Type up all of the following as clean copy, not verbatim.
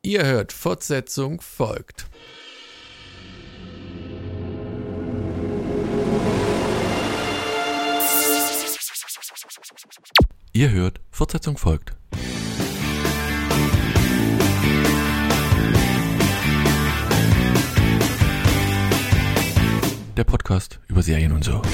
Ihr hört, Fortsetzung folgt. Ihr hört, Fortsetzung folgt. Der Podcast über Serien und so.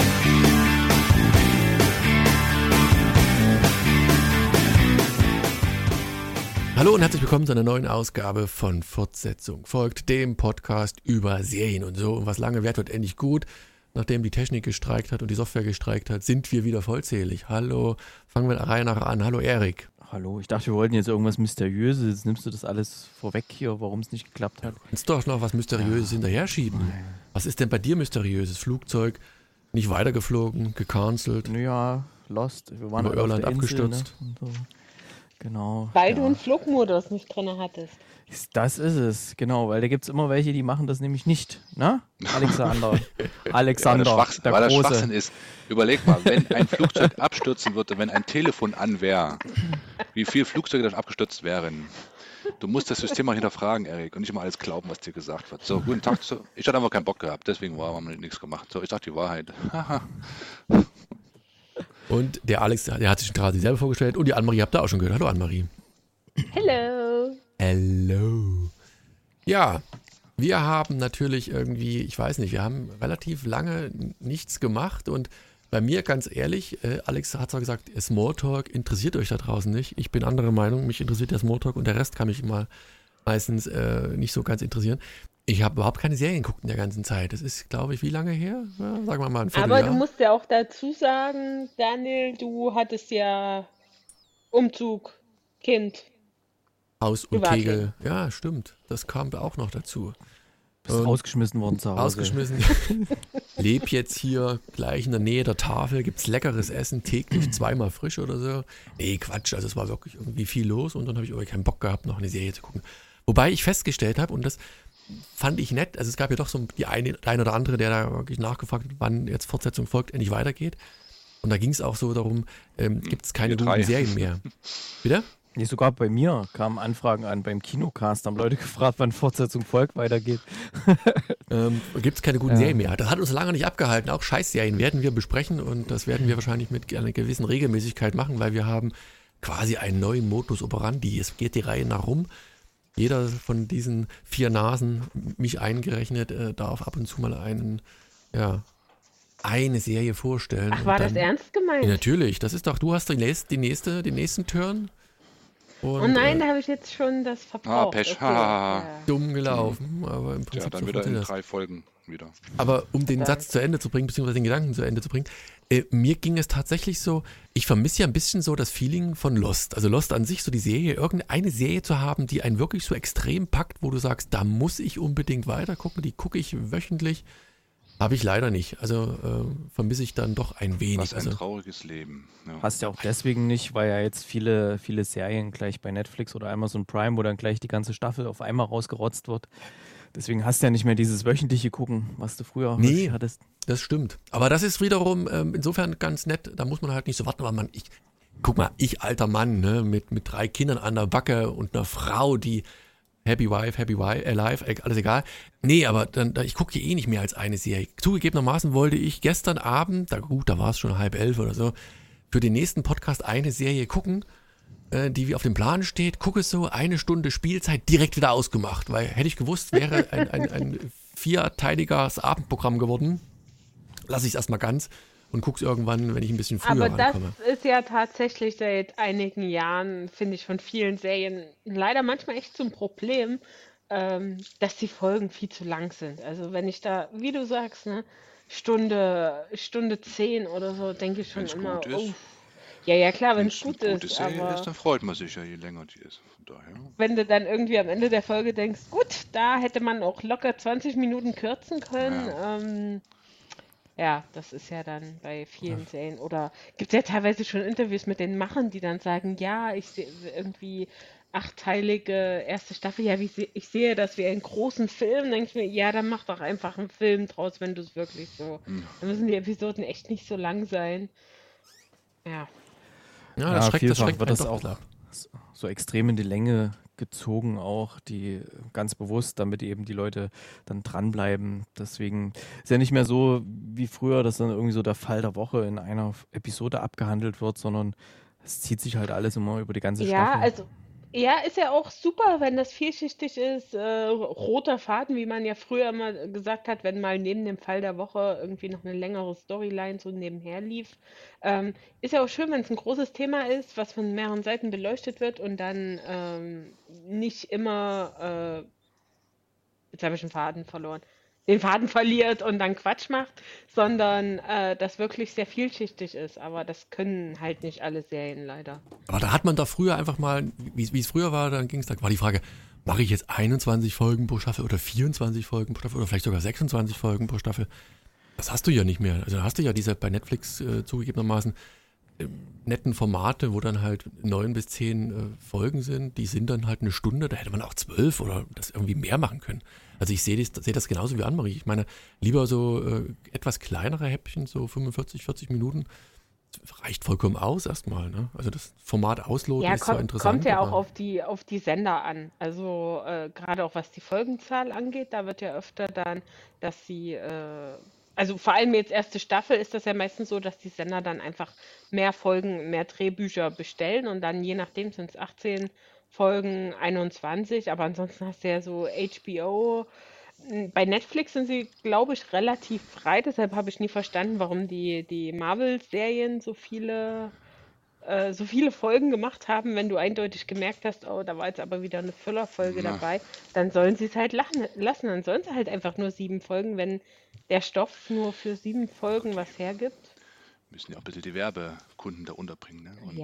Hallo und herzlich willkommen zu einer neuen Ausgabe von Fortsetzung folgt, dem Podcast über Serien und so. Und was lange währt, wird endlich gut. Nachdem die Technik gestreikt hat und die Software gestreikt hat, sind wir wieder vollzählig. Hallo, fangen wir der Reihe nach an. Hallo Erik. Hallo, ich dachte, wir wollten jetzt irgendwas Mysteriöses. Jetzt nimmst du das alles vorweg hier, warum es nicht geklappt hat. Kannst doch noch was Mysteriöses hinterher schieben. Was ist denn bei dir Mysteriöses? Flugzeug nicht weitergeflogen, gecancelt? Naja, Lost. Wir waren über Irland abgestürzt. Ne? So. Genau. Weil du einen Flugmodus nicht drin hattest. Das ist es, genau, weil da gibt es immer welche, die machen das nämlich nicht, ne? Alexander, Weil das Schwachsinn ist. Überleg mal, wenn ein Flugzeug abstürzen würde, wenn ein Telefon an wäre, wie viele Flugzeuge dann abgestürzt wären. Du musst das System mal hinterfragen, Erik, und nicht mal alles glauben, was dir gesagt wird. So, guten Tag. Ich hatte einfach keinen Bock gehabt, deswegen haben wir nichts gemacht. So, ich dachte die Wahrheit. Und der Alex, der hat sich gerade selber vorgestellt. Und die Annemarie habt ihr auch schon gehört. Hallo Annemarie. Hello. Hello. Ja, wir haben natürlich irgendwie, ich weiß nicht, wir haben relativ lange nichts gemacht. Und bei mir, ganz ehrlich, Alex hat zwar gesagt, Smalltalk interessiert euch da draußen nicht. Ich bin anderer Meinung, mich interessiert der Smalltalk und der Rest kann mich immer meistens nicht so ganz interessieren. Ich habe überhaupt keine Serien geguckt in der ganzen Zeit. Das ist, glaube ich, wie lange her? Ja, sagen wir mal ein Vierteljahr. Aber du musst ja auch dazu sagen, Daniel, du hattest ja Umzug, Kind. Haus und Kegel. Ja, stimmt. Das kam auch noch dazu. Bist rausgeschmissen worden zu Hause. Rausgeschmissen. Leb jetzt hier gleich in der Nähe der Tafel. Gibt's leckeres Essen, täglich zweimal frisch oder so. Nee, Quatsch. Also es war wirklich irgendwie viel los und dann habe ich irgendwie keinen Bock gehabt, noch eine Serie zu gucken. Wobei ich festgestellt habe, und das fand ich nett, also es gab ja doch so der eine oder andere, der da wirklich nachgefragt hat, wann jetzt Fortsetzung folgt, endlich weitergeht. Und da ging es auch so darum, gibt es keine guten Serien mehr. Bitte? Nee, sogar bei mir kamen Anfragen an beim Kinocast, haben Leute gefragt, wann Fortsetzung folgt weitergeht. Gibt es keine guten Serien mehr. Das hat uns lange nicht abgehalten. Auch Scheißserien werden wir besprechen und das werden wir wahrscheinlich mit einer gewissen Regelmäßigkeit machen, weil wir haben quasi einen neuen Modus operandi. Es geht die Reihe nach rum. Jeder von diesen 4 Nasen, mich eingerechnet, darf ab und zu mal eine Serie vorstellen. Ach, war das ernst gemeint? Ja, natürlich. Das ist doch, du hast den nächsten Turn. Und, oh nein, da habe ich jetzt schon das verbraucht. Pech. Okay. Ja. Dumm gelaufen, aber im Prinzip Ja, dann wieder in 3 Folgen wieder. Aber um den Satz zu Ende zu bringen, beziehungsweise den Gedanken zu Ende zu bringen, mir ging es tatsächlich so, ich vermisse ja ein bisschen so das Feeling von Lost. Also Lost an sich, so die Serie, irgendeine Serie zu haben, die einen wirklich so extrem packt, wo du sagst, da muss ich unbedingt weiter gucken, die gucke ich wöchentlich. Habe ich leider nicht. Also vermisse ich dann doch ein wenig. Was ein trauriges Leben. Ja. Hast ja auch deswegen nicht, weil ja jetzt viele Serien gleich bei Netflix oder Amazon Prime, wo dann gleich die ganze Staffel auf einmal rausgerotzt wird. Deswegen hast du ja nicht mehr dieses wöchentliche Gucken, was du früher hattest. Das stimmt. Aber das ist wiederum insofern ganz nett. Da muss man halt nicht so warten, weil guck mal, ich alter Mann, ne, mit 3 Kindern an der Backe und einer Frau, die Happy Wife, Alive, alles egal. Nee, aber ich gucke hier nicht mehr als eine Serie. Zugegebenermaßen wollte ich gestern Abend, da war es schon 10:30 oder so, für den nächsten Podcast eine Serie gucken, die wie auf dem Plan steht, gucke so, 1 Stunde Spielzeit direkt wieder ausgemacht, weil hätte ich gewusst, wäre ein 4-teiliges Abendprogramm geworden, lasse ich es erstmal ganz und gucke es irgendwann, wenn ich ein bisschen früher Aber rankomme. das ist ja tatsächlich seit einigen Jahren, finde ich, von vielen Serien leider manchmal echt zum Problem, dass die Folgen viel zu lang sind. Also wenn ich da, wie du sagst, ne, Stunde 10 oder so, denke ich schon Wenn's immer, gut ist. oh, ja klar, wenn es Wenn gut es eine gute ist, Serie aber ist, dann freut man sich ja, je länger die ist. Von daher. wenn du dann irgendwie am Ende der Folge denkst, gut, da hätte man auch locker 20 Minuten kürzen können, ja, das ist ja dann bei vielen Serien. Oder gibt es ja teilweise schon Interviews mit den Machern, die dann sagen, ja, ich sehe irgendwie 8-teilige erste Staffel, ja, ich sehe das wie einen großen Film, denke ich mir, ja, dann mach doch einfach einen Film draus, wenn du es wirklich so. Dann müssen die Episoden echt nicht so lang sein. Ja. Ja, das schreckt vielfach wird einen das doch auch ab. so extrem in die Länge gezogen auch, die ganz bewusst, damit eben die Leute dann dranbleiben. Deswegen ist ja nicht mehr so wie früher, dass dann irgendwie so der Fall der Woche in einer Episode abgehandelt wird, sondern es zieht sich halt alles immer über die ganze Ja, Staffel. also, ja, ist ja auch super, wenn das vielschichtig ist. Roter Faden, wie man ja früher immer gesagt hat, wenn mal neben dem Fall der Woche irgendwie noch eine längere Storyline so nebenher lief. Ist ja auch schön, wenn es ein großes Thema ist, was von mehreren Seiten beleuchtet wird und dann nicht immer, jetzt habe ich den Faden verloren, den Faden verliert und dann Quatsch macht, sondern das wirklich sehr vielschichtig ist. Aber das können halt nicht alle Serien leider. Aber da hat man doch früher einfach mal, wie es früher war, dann war die Frage, mache ich jetzt 21 Folgen pro Staffel oder 24 Folgen pro Staffel oder vielleicht sogar 26 Folgen pro Staffel? Das hast du ja nicht mehr. Also da hast du ja diese bei Netflix zugegebenermaßen netten Formate, wo dann halt 9 bis 10 Folgen sind, die sind dann halt eine Stunde, da hätte man auch 12 oder das irgendwie mehr machen können. Also ich sehe das genauso wie Annemarie. Ich meine, lieber so etwas kleinere Häppchen, so 45, 40 Minuten, reicht vollkommen aus erstmal. Ne? Also das Format ausloten Ja, ist zwar interessant. kommt ja auch aber auf die Sender an. Also gerade auch was die Folgenzahl angeht, da wird ja öfter dann, dass sie, also vor allem jetzt erste Staffel ist das ja meistens so, dass die Sender dann einfach mehr Folgen, mehr Drehbücher bestellen und dann je nachdem sind es 18 Folgen, 21, aber ansonsten hast du ja so HBO. Bei Netflix sind sie, glaube ich, relativ frei, deshalb habe ich nie verstanden, warum die Marvel-Serien so viele Folgen gemacht haben, wenn du eindeutig gemerkt hast, oh, da war jetzt aber wieder eine Füllerfolge Na, dabei, dann sollen sie es halt lassen. Dann sollen sie halt einfach nur 7 Folgen, wenn der Stoff nur für 7 Folgen was hergibt. müssen ja auch bitte die Werbekunden da unterbringen, ne? Und Ja.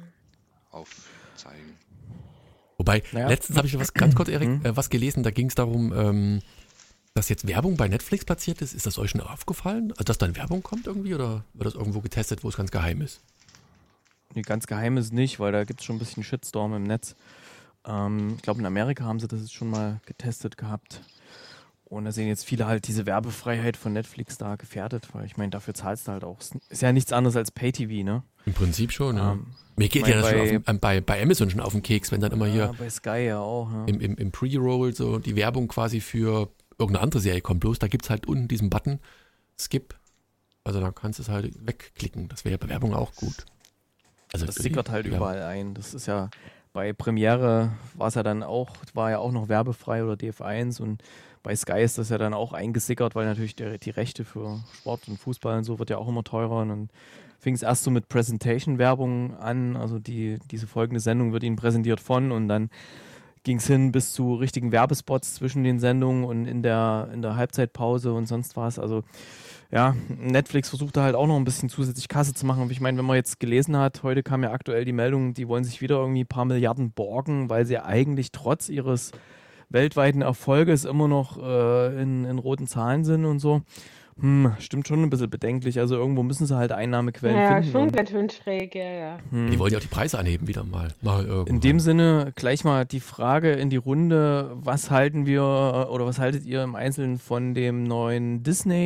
aufzeigen. Wobei, Naja. letztens habe ich was ganz kurz, Erik, was gelesen, da ging es darum, dass jetzt Werbung bei Netflix platziert ist. Ist das euch schon aufgefallen? Also, dass dann Werbung kommt irgendwie oder wird das irgendwo getestet, wo es ganz geheim ist? Nee, ganz geheim ist nicht, weil da gibt es schon ein bisschen Shitstorm im Netz. Ich glaube, in Amerika haben sie das jetzt schon mal getestet gehabt. Und da sehen jetzt viele halt diese Werbefreiheit von Netflix da gefährdet, weil ich meine, dafür zahlst du halt auch. Ist ja nichts anderes als Pay-TV, ne? Im Prinzip schon, ja. Mir geht ja das schon bei Amazon schon auf den Keks, wenn dann immer hier bei Sky ja auch. Ja. im Pre-Roll so die Werbung quasi für irgendeine andere Serie kommt. Bloß da gibt es halt unten diesen Button, Skip. Also da kannst du es halt wegklicken. Das wäre ja bei Werbung auch gut. Also Das sickert halt überall ein. Das ist ja bei Premiere war ja auch noch werbefrei oder DF1 und bei Sky ist das ja dann auch eingesickert, weil natürlich die Rechte für Sport und Fußball und so wird ja auch immer teurer und dann fing es erst so mit Presentation-Werbung an, also diese folgende Sendung wird Ihnen präsentiert von und dann ging es hin bis zu richtigen Werbespots zwischen den Sendungen und in der Halbzeitpause und sonst was. Also ja, Netflix versucht da halt auch noch ein bisschen zusätzlich Kasse zu machen. Und ich meine, wenn man jetzt gelesen hat, heute kam ja aktuell die Meldung, die wollen sich wieder irgendwie ein paar Milliarden borgen, weil sie eigentlich trotz ihres weltweiten Erfolges immer noch in roten Zahlen sind und so. Stimmt schon ein bisschen bedenklich. Also irgendwo müssen sie halt Einnahmequellen finden. Ja, schon ganz schön schräg, ja. Die wollen ja auch die Preise anheben wieder mal. In dem Sinne gleich mal die Frage in die Runde, was haltet ihr im Einzelnen von dem neuen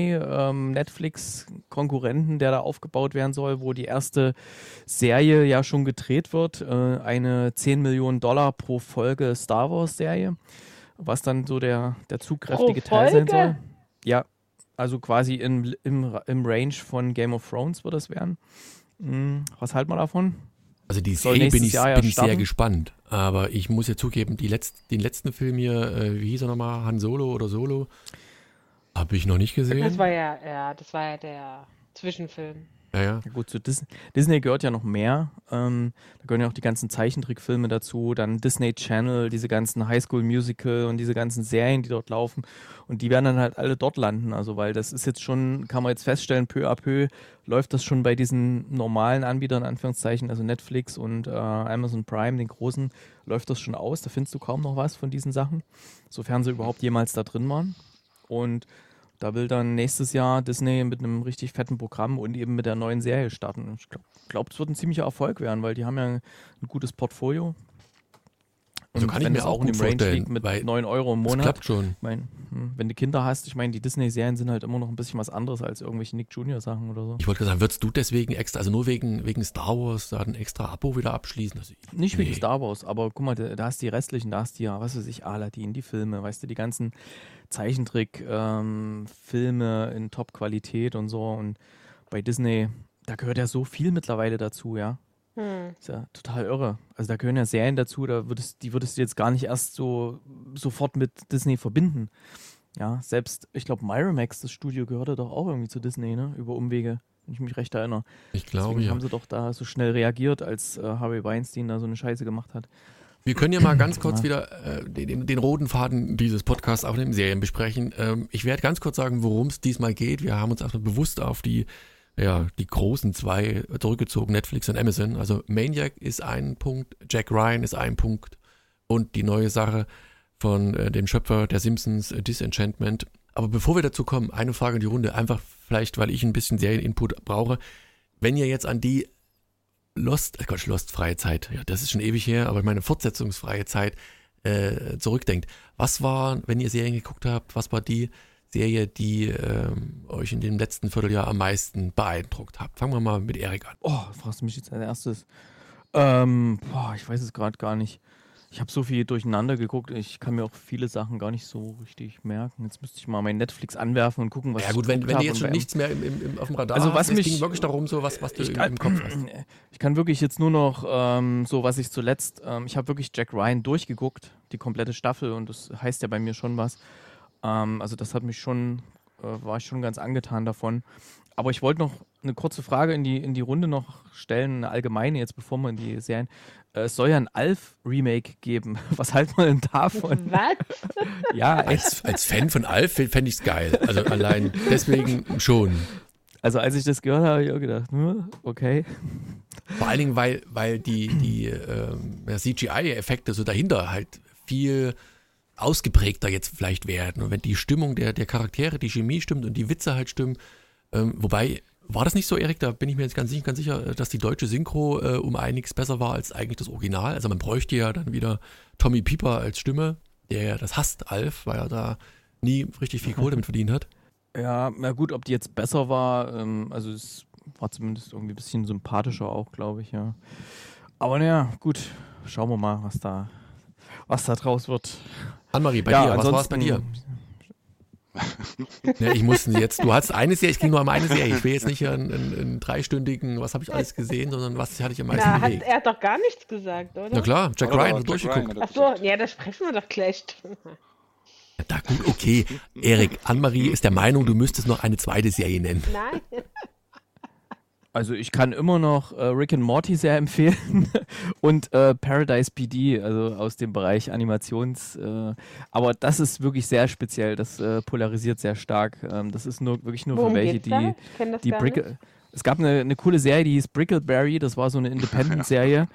Disney-Netflix-Konkurrenten, der da aufgebaut werden soll, wo die erste Serie ja schon gedreht wird, eine $10 Millionen pro Folge Star Wars-Serie, was dann so der zugkräftige Teil sein soll. Ja, also quasi im Range von Game of Thrones wird das werden. Was halten wir davon? Also die Serie bin ich sehr gespannt. Aber ich muss ja zugeben, den letzten Film hier, wie hieß er nochmal, Han Solo oder Solo, habe ich noch nicht gesehen. Das war ja der Zwischenfilm. Ja. Gut, zu Disney gehört ja noch mehr. Da gehören ja auch die ganzen Zeichentrickfilme dazu, dann Disney Channel, diese ganzen High School Musical und diese ganzen Serien, die dort laufen. Und die werden dann halt alle dort landen. Also, weil das ist jetzt schon, kann man jetzt feststellen, peu à peu läuft das schon bei diesen normalen Anbietern, in Anführungszeichen, also Netflix und Amazon Prime, den großen, läuft das schon aus. Da findest du kaum noch was von diesen Sachen, sofern sie überhaupt jemals da drin waren. Und da will dann nächstes Jahr Disney mit einem richtig fetten Programm und eben mit der neuen Serie starten. Ich glaube, es wird ein ziemlicher Erfolg werden, weil die haben ja ein gutes Portfolio. Also kann ich mir auch in dem Range liegt mit 9 Euro im Monat. Das klappt schon. Ich meine, wenn du Kinder hast, ich meine, die Disney-Serien sind halt immer noch ein bisschen was anderes als irgendwelche Nick Jr.-Sachen oder so. Ich wollte sagen, würdest du deswegen extra, also nur wegen Star Wars, da ein extra Abo wieder abschließen? Also Nicht wegen Star Wars, aber guck mal, da hast du die restlichen, da hast du ja, was weiß ich, Aladdin, die Filme, weißt du, die ganzen Zeichentrick-Filme in Top-Qualität und so. Und bei Disney, da gehört ja so viel mittlerweile dazu, ja. Ist ja total irre. Also da gehören ja Serien dazu, die würdest du jetzt gar nicht erst so sofort mit Disney verbinden. Ja, selbst, ich glaube, Miramax, das Studio, gehörte doch auch irgendwie zu Disney, ne? Über Umwege, wenn ich mich recht erinnere. Ich glaube, Deswegen ja. haben sie doch da so schnell reagiert, als Harvey Weinstein da so eine Scheiße gemacht hat. Wir können ja mal ganz kurz wieder den roten Faden dieses Podcasts aufnehmen, Serien besprechen. Ich werde ganz kurz sagen, worum es diesmal geht. Wir haben uns erstmal bewusst auf die großen zwei zurückgezogen, Netflix und Amazon. Also Maniac ist ein Punkt, Jack Ryan ist ein Punkt und die neue Sache von dem Schöpfer der Simpsons, Disenchantment. Aber bevor wir dazu kommen, eine Frage in die Runde, einfach vielleicht, weil ich ein bisschen Serieninput brauche. Wenn ihr jetzt an die Lost-freie Zeit, ja, das ist schon ewig her, aber meine fortsetzungsfreie Zeit zurückdenkt. Was war, wenn ihr Serien geguckt habt, was war die Serie, die euch in dem letzten Vierteljahr am meisten beeindruckt hat? Fangen wir mal mit Erik an. Oh, fragst du mich jetzt als erstes? Ich weiß es gerade gar nicht. Ich habe so viel durcheinander geguckt, ich kann mir auch viele Sachen gar nicht so richtig merken. Jetzt müsste ich mal mein Netflix anwerfen und gucken, was ja, gut, wenn du jetzt schon nichts mehr auf dem Radar also hast, es ging wirklich darum, so was du im Kopf hast. Ich kann wirklich jetzt nur noch so, was ich zuletzt, ich habe wirklich Jack Ryan durchgeguckt, die komplette Staffel, und das heißt ja bei mir schon was. Also das hat mich schon, war ich schon ganz angetan davon. Aber ich wollte noch eine kurze Frage in die Runde noch stellen, eine allgemeine jetzt, bevor wir in die Serien. Es soll ja ein Alf-Remake geben. Was halten wir denn davon? Was? Ja, als Fan von Alf fände ich es geil. Also allein deswegen schon. Also als ich das gehört habe, habe ich auch gedacht, okay. Vor allen Dingen, weil die CGI-Effekte so dahinter halt viel ausgeprägter jetzt vielleicht werden. Und wenn die Stimmung der Charaktere, die Chemie stimmt und die Witze halt stimmen, wobei, war das nicht so, Erik? Da bin ich mir jetzt ganz sicher, dass die deutsche Synchro um einiges besser war als eigentlich das Original. Also man bräuchte ja dann wieder Tommy Pieper als Stimme, der ja das hasst, Alf, weil er da nie richtig viel Kohle damit verdient hat. Ja, na gut, ob die jetzt besser war, also es war zumindest irgendwie ein bisschen sympathischer auch, glaube ich, ja. Aber naja, gut, schauen wir mal, was da draus wird. Annemarie, bei dir, was war es bei dir? Ja, ich musste jetzt, du hattest eine Serie, ich ging nur um eine Serie. Ich will jetzt nicht einen dreistündigen, was habe ich alles gesehen, sondern was hatte ich am meisten bewegt. Er hat doch gar nichts gesagt, oder? Na klar, Jack Ryan hat durchgeguckt. Achso, ja, da sprechen wir doch gleich. Ja, gut, okay. Erik, Annemarie ist der Meinung, du müsstest noch eine zweite Serie nennen. Nein. Also ich kann immer noch Rick and Morty sehr empfehlen und Paradise PD, also aus dem Bereich Animations. Aber das ist wirklich sehr speziell, das polarisiert sehr stark. Das ist wirklich nur für welche, die Brickle. Es gab eine coole Serie, die hieß Brickleberry, das war so eine Independent-Serie.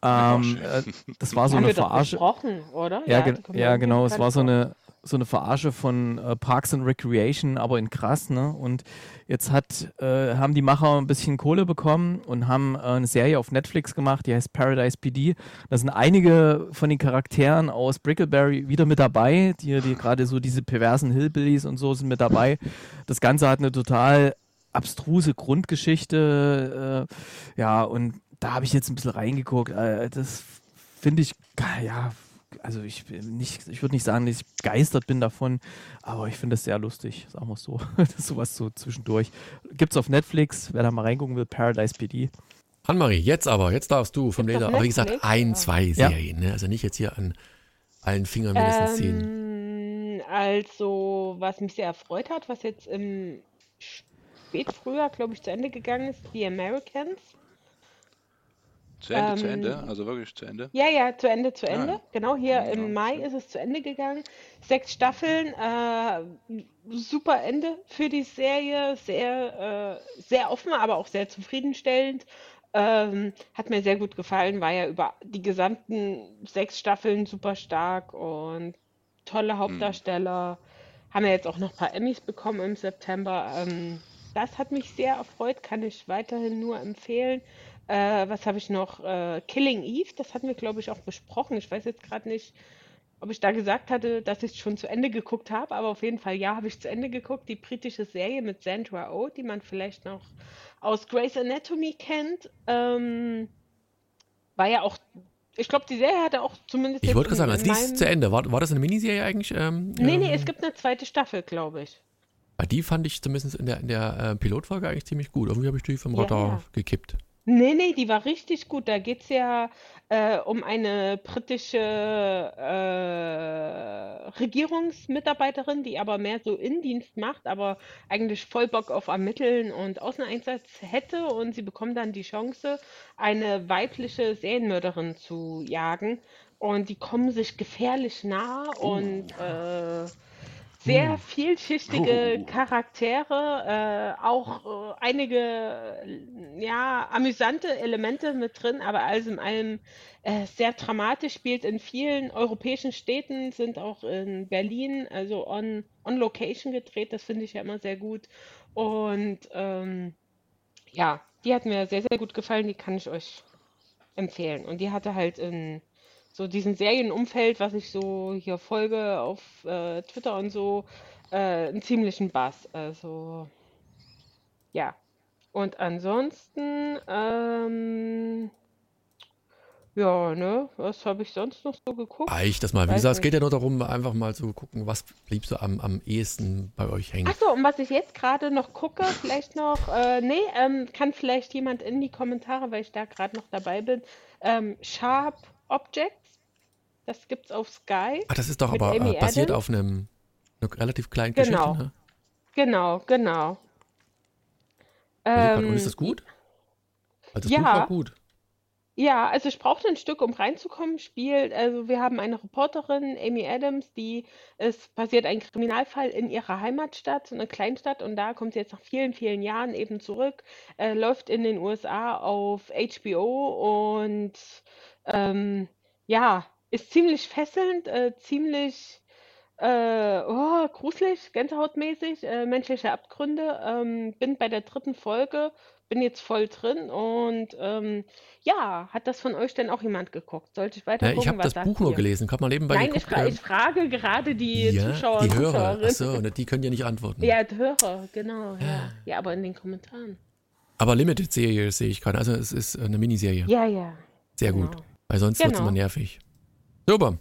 Das war so eine Verarsche. Oder? Ja, genau, es war so eine Verarsche von Parks and Recreation, aber in krass, ne? Und jetzt haben die Macher ein bisschen Kohle bekommen und haben eine Serie auf Netflix gemacht, die heißt Paradise PD. Da sind einige von den Charakteren aus Brickleberry wieder mit dabei, die gerade so diese perversen Hillbillies und so sind mit dabei. Das Ganze hat eine total abstruse Grundgeschichte, ja, und da habe ich jetzt ein bisschen reingeguckt. Das finde ich, ja, also ich würde nicht sagen, dass ich begeistert bin davon, aber ich finde es sehr lustig, sagen wir es so. Das ist sowas so zwischendurch. Gibt's auf Netflix, wer da mal reingucken will, Paradise PD. Annemarie, jetzt darfst du vom Leder, aber wie gesagt, zwei Serien, ne? Also nicht jetzt hier an allen Fingern mindestens ziehen. Also, was mich sehr erfreut hat, was jetzt im Spätfrühjahr, glaube ich, zu Ende gegangen ist, The Americans. Zu Ende? Also wirklich zu Ende? Ja, zu Ende. Ja. Genau, hier im Mai ist es zu Ende gegangen. 6 Staffeln, super Ende für die Serie, sehr offen, aber auch sehr zufriedenstellend. Hat mir sehr gut gefallen, war ja über die gesamten 6 Staffeln super stark und tolle Hauptdarsteller. Haben ja jetzt auch noch ein paar Emmys bekommen im September. Das hat mich sehr erfreut, kann ich weiterhin nur empfehlen. Was habe ich noch? Killing Eve, das hatten wir, glaube ich, auch besprochen. Ich weiß jetzt gerade nicht, ob ich da gesagt hatte, dass ich es schon zu Ende geguckt habe, aber auf jeden Fall, ja, habe ich zu Ende geguckt. Die britische Serie mit Sandra Oh, die man vielleicht noch aus Grey's Anatomy kennt. War ja auch, ich glaube, die Serie hatte auch zumindest Ich jetzt wollte gerade sagen, in als die ist zu Ende. War das eine Miniserie eigentlich? Nee, es gibt eine zweite Staffel, glaube ich. Weil die fand ich zumindest in der Pilotfolge eigentlich ziemlich gut. Irgendwie habe ich die vom Radar gekippt. Nee, die war richtig gut. Da geht es ja um eine britische Regierungsmitarbeiterin, die aber mehr so Innendienst macht, aber eigentlich voll Bock auf Ermitteln und Außeneinsatz hätte. Und sie bekommt dann die Chance, eine weibliche Serienmörderin zu jagen. Und die kommen sich gefährlich nah und sehr vielschichtige Charaktere, auch einige amüsante Elemente mit drin, aber alles in allem sehr dramatisch, spielt in vielen europäischen Städten, sind auch in Berlin, also on Location gedreht, das finde ich ja immer sehr gut. Und die hat mir sehr, sehr gut gefallen, die kann ich euch empfehlen. Und die hatte halt in so diesen Serienumfeld, was ich so hier folge auf Twitter und so, einen ziemlichen Bass. Also, ja. Und ansonsten, was habe ich sonst noch so geguckt? Reicht das mal. Wie gesagt, es geht ja nur darum, einfach mal zu gucken, was blieb so am ehesten bei euch hängen. Achso, und was ich jetzt gerade noch gucke, vielleicht noch, kann vielleicht jemand in die Kommentare, weil ich da gerade noch dabei bin, Sharp Objects. Das gibt's auf Sky. Ach, das ist doch aber basiert auf einer relativ kleinen Geschichte, ne? Genau. Und ist das gut? Also das Buch war gut. Ja, also ich brauchte ein Stück, um reinzukommen. Also wir haben eine Reporterin, Amy Adams, es passiert ein Kriminalfall in ihrer Heimatstadt, so eine Kleinstadt, und da kommt sie jetzt nach vielen, vielen Jahren eben zurück, läuft in den USA auf HBO und ist ziemlich fesselnd, ziemlich gruselig, gänsehautmäßig, menschliche Abgründe. Bin bei der 3. Folge, bin jetzt voll drin und hat das von euch denn auch jemand geguckt? Sollte ich weiter gucken? Ich habe das Buch nur gelesen, kann man nebenbei Nein, ich frage gerade die Zuschauer und Hörer. Achso, die können ja nicht antworten. Ja, die Hörer, genau. Ja, aber in den Kommentaren. Aber Limited-Serie sehe ich keine, also es ist eine Miniserie. Ja. Sehr gut, weil sonst wird es immer nervig. Super.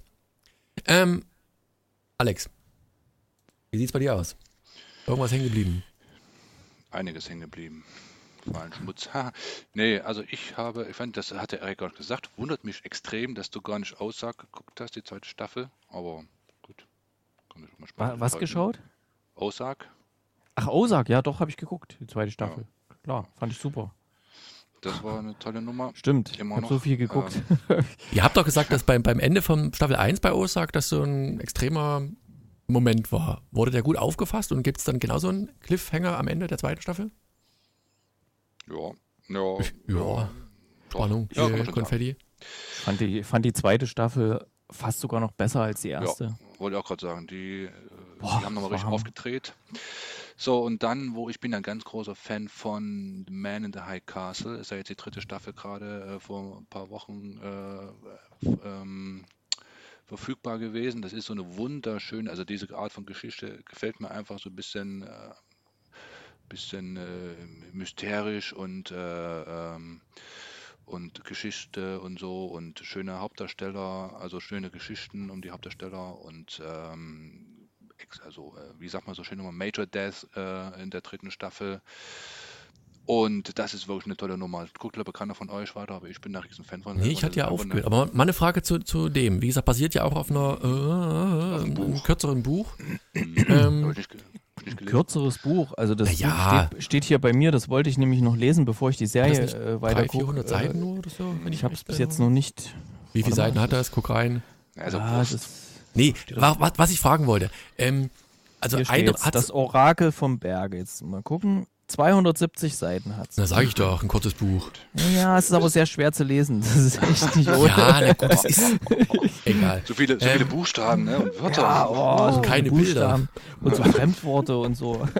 Alex, wie sieht's bei dir aus? Irgendwas hängen geblieben? Einiges hängen geblieben. Vor allem Schmutz. Nee, also ich fand, das hat der Erik gerade gesagt, wundert mich extrem, dass du gar nicht Ozark geguckt hast, die zweite Staffel, aber gut. Mal spannend. Was geschaut? Ozark. Ach, Ozark, ja doch, habe ich geguckt, die zweite Staffel. Ja. Klar, fand ich super. Das war eine tolle Nummer. Stimmt, ich habe so viel geguckt. Ihr habt doch gesagt, dass beim Ende von Staffel 1 bei Ozark das so ein extremer Moment war. Wurde der gut aufgefasst und gibt es dann genauso einen Cliffhanger am Ende der zweiten Staffel? Ja. Spannung, Konfetti. Fand die zweite Staffel fast sogar noch besser als die erste. Ja, wollte ich auch gerade sagen. Die haben nochmal richtig aufgedreht. So, und dann, ich bin ein ganz großer Fan von The Man in the High Castle, ist ja jetzt die 3. Staffel gerade vor ein paar Wochen verfügbar gewesen. Das ist so eine wunderschöne, also diese Art von Geschichte gefällt mir einfach so ein bisschen mysterisch und Geschichte und so und schöne Hauptdarsteller, also schöne Geschichten um die Hauptdarsteller und wie sagt man so schön immer, Major Death in der 3. Staffel. Und das ist wirklich eine tolle Nummer. Guckt, glaube ich, keiner von euch weiter, aber ich bin da riesen Fan von. Nee, ich hatte ja aufgehört. Aber mal eine Frage zu dem. Wie gesagt, basiert ja auch auf einem kürzeren Buch. Kürzeres Buch, also das steht hier bei mir, das wollte ich nämlich noch lesen, bevor ich die Serie weiter gucke. 400 Seiten nur oder so? Ich habe es bis jetzt noch nicht. Wie viele Seiten hat das? Guck rein. Was ich fragen wollte. Das Orakel vom Berge. Jetzt mal gucken. 270 Seiten hat es. Na, sag ich doch, ein kurzes Buch. Ja, es ist aber sehr schwer zu lesen. Das ist echt nicht ohne. Ja, na gut, das ist egal. So viele Buchstaben, ne? Und Wörter. Ja, so keine Buchstaben und so Fremdworte und so.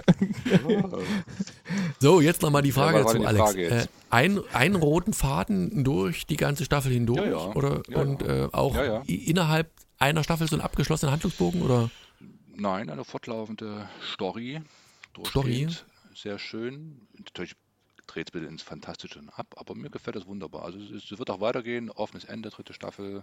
So, jetzt nochmal die Frage Ja, was war dazu, denn die Alex. Frage jetzt? Einen roten Faden durch die ganze Staffel hindurch? Ja, ja. Oder, Ja, und ja. auch Ja, ja. innerhalb einer Staffel so einen abgeschlossenen Handlungsbogen? Oder? Nein, eine fortlaufende Story. Story? Durchgehend. Sehr schön. Natürlich dreht es bitte ins Fantastische ab, aber mir gefällt das wunderbar. Also es wird auch weitergehen, offenes Ende, 3. Staffel.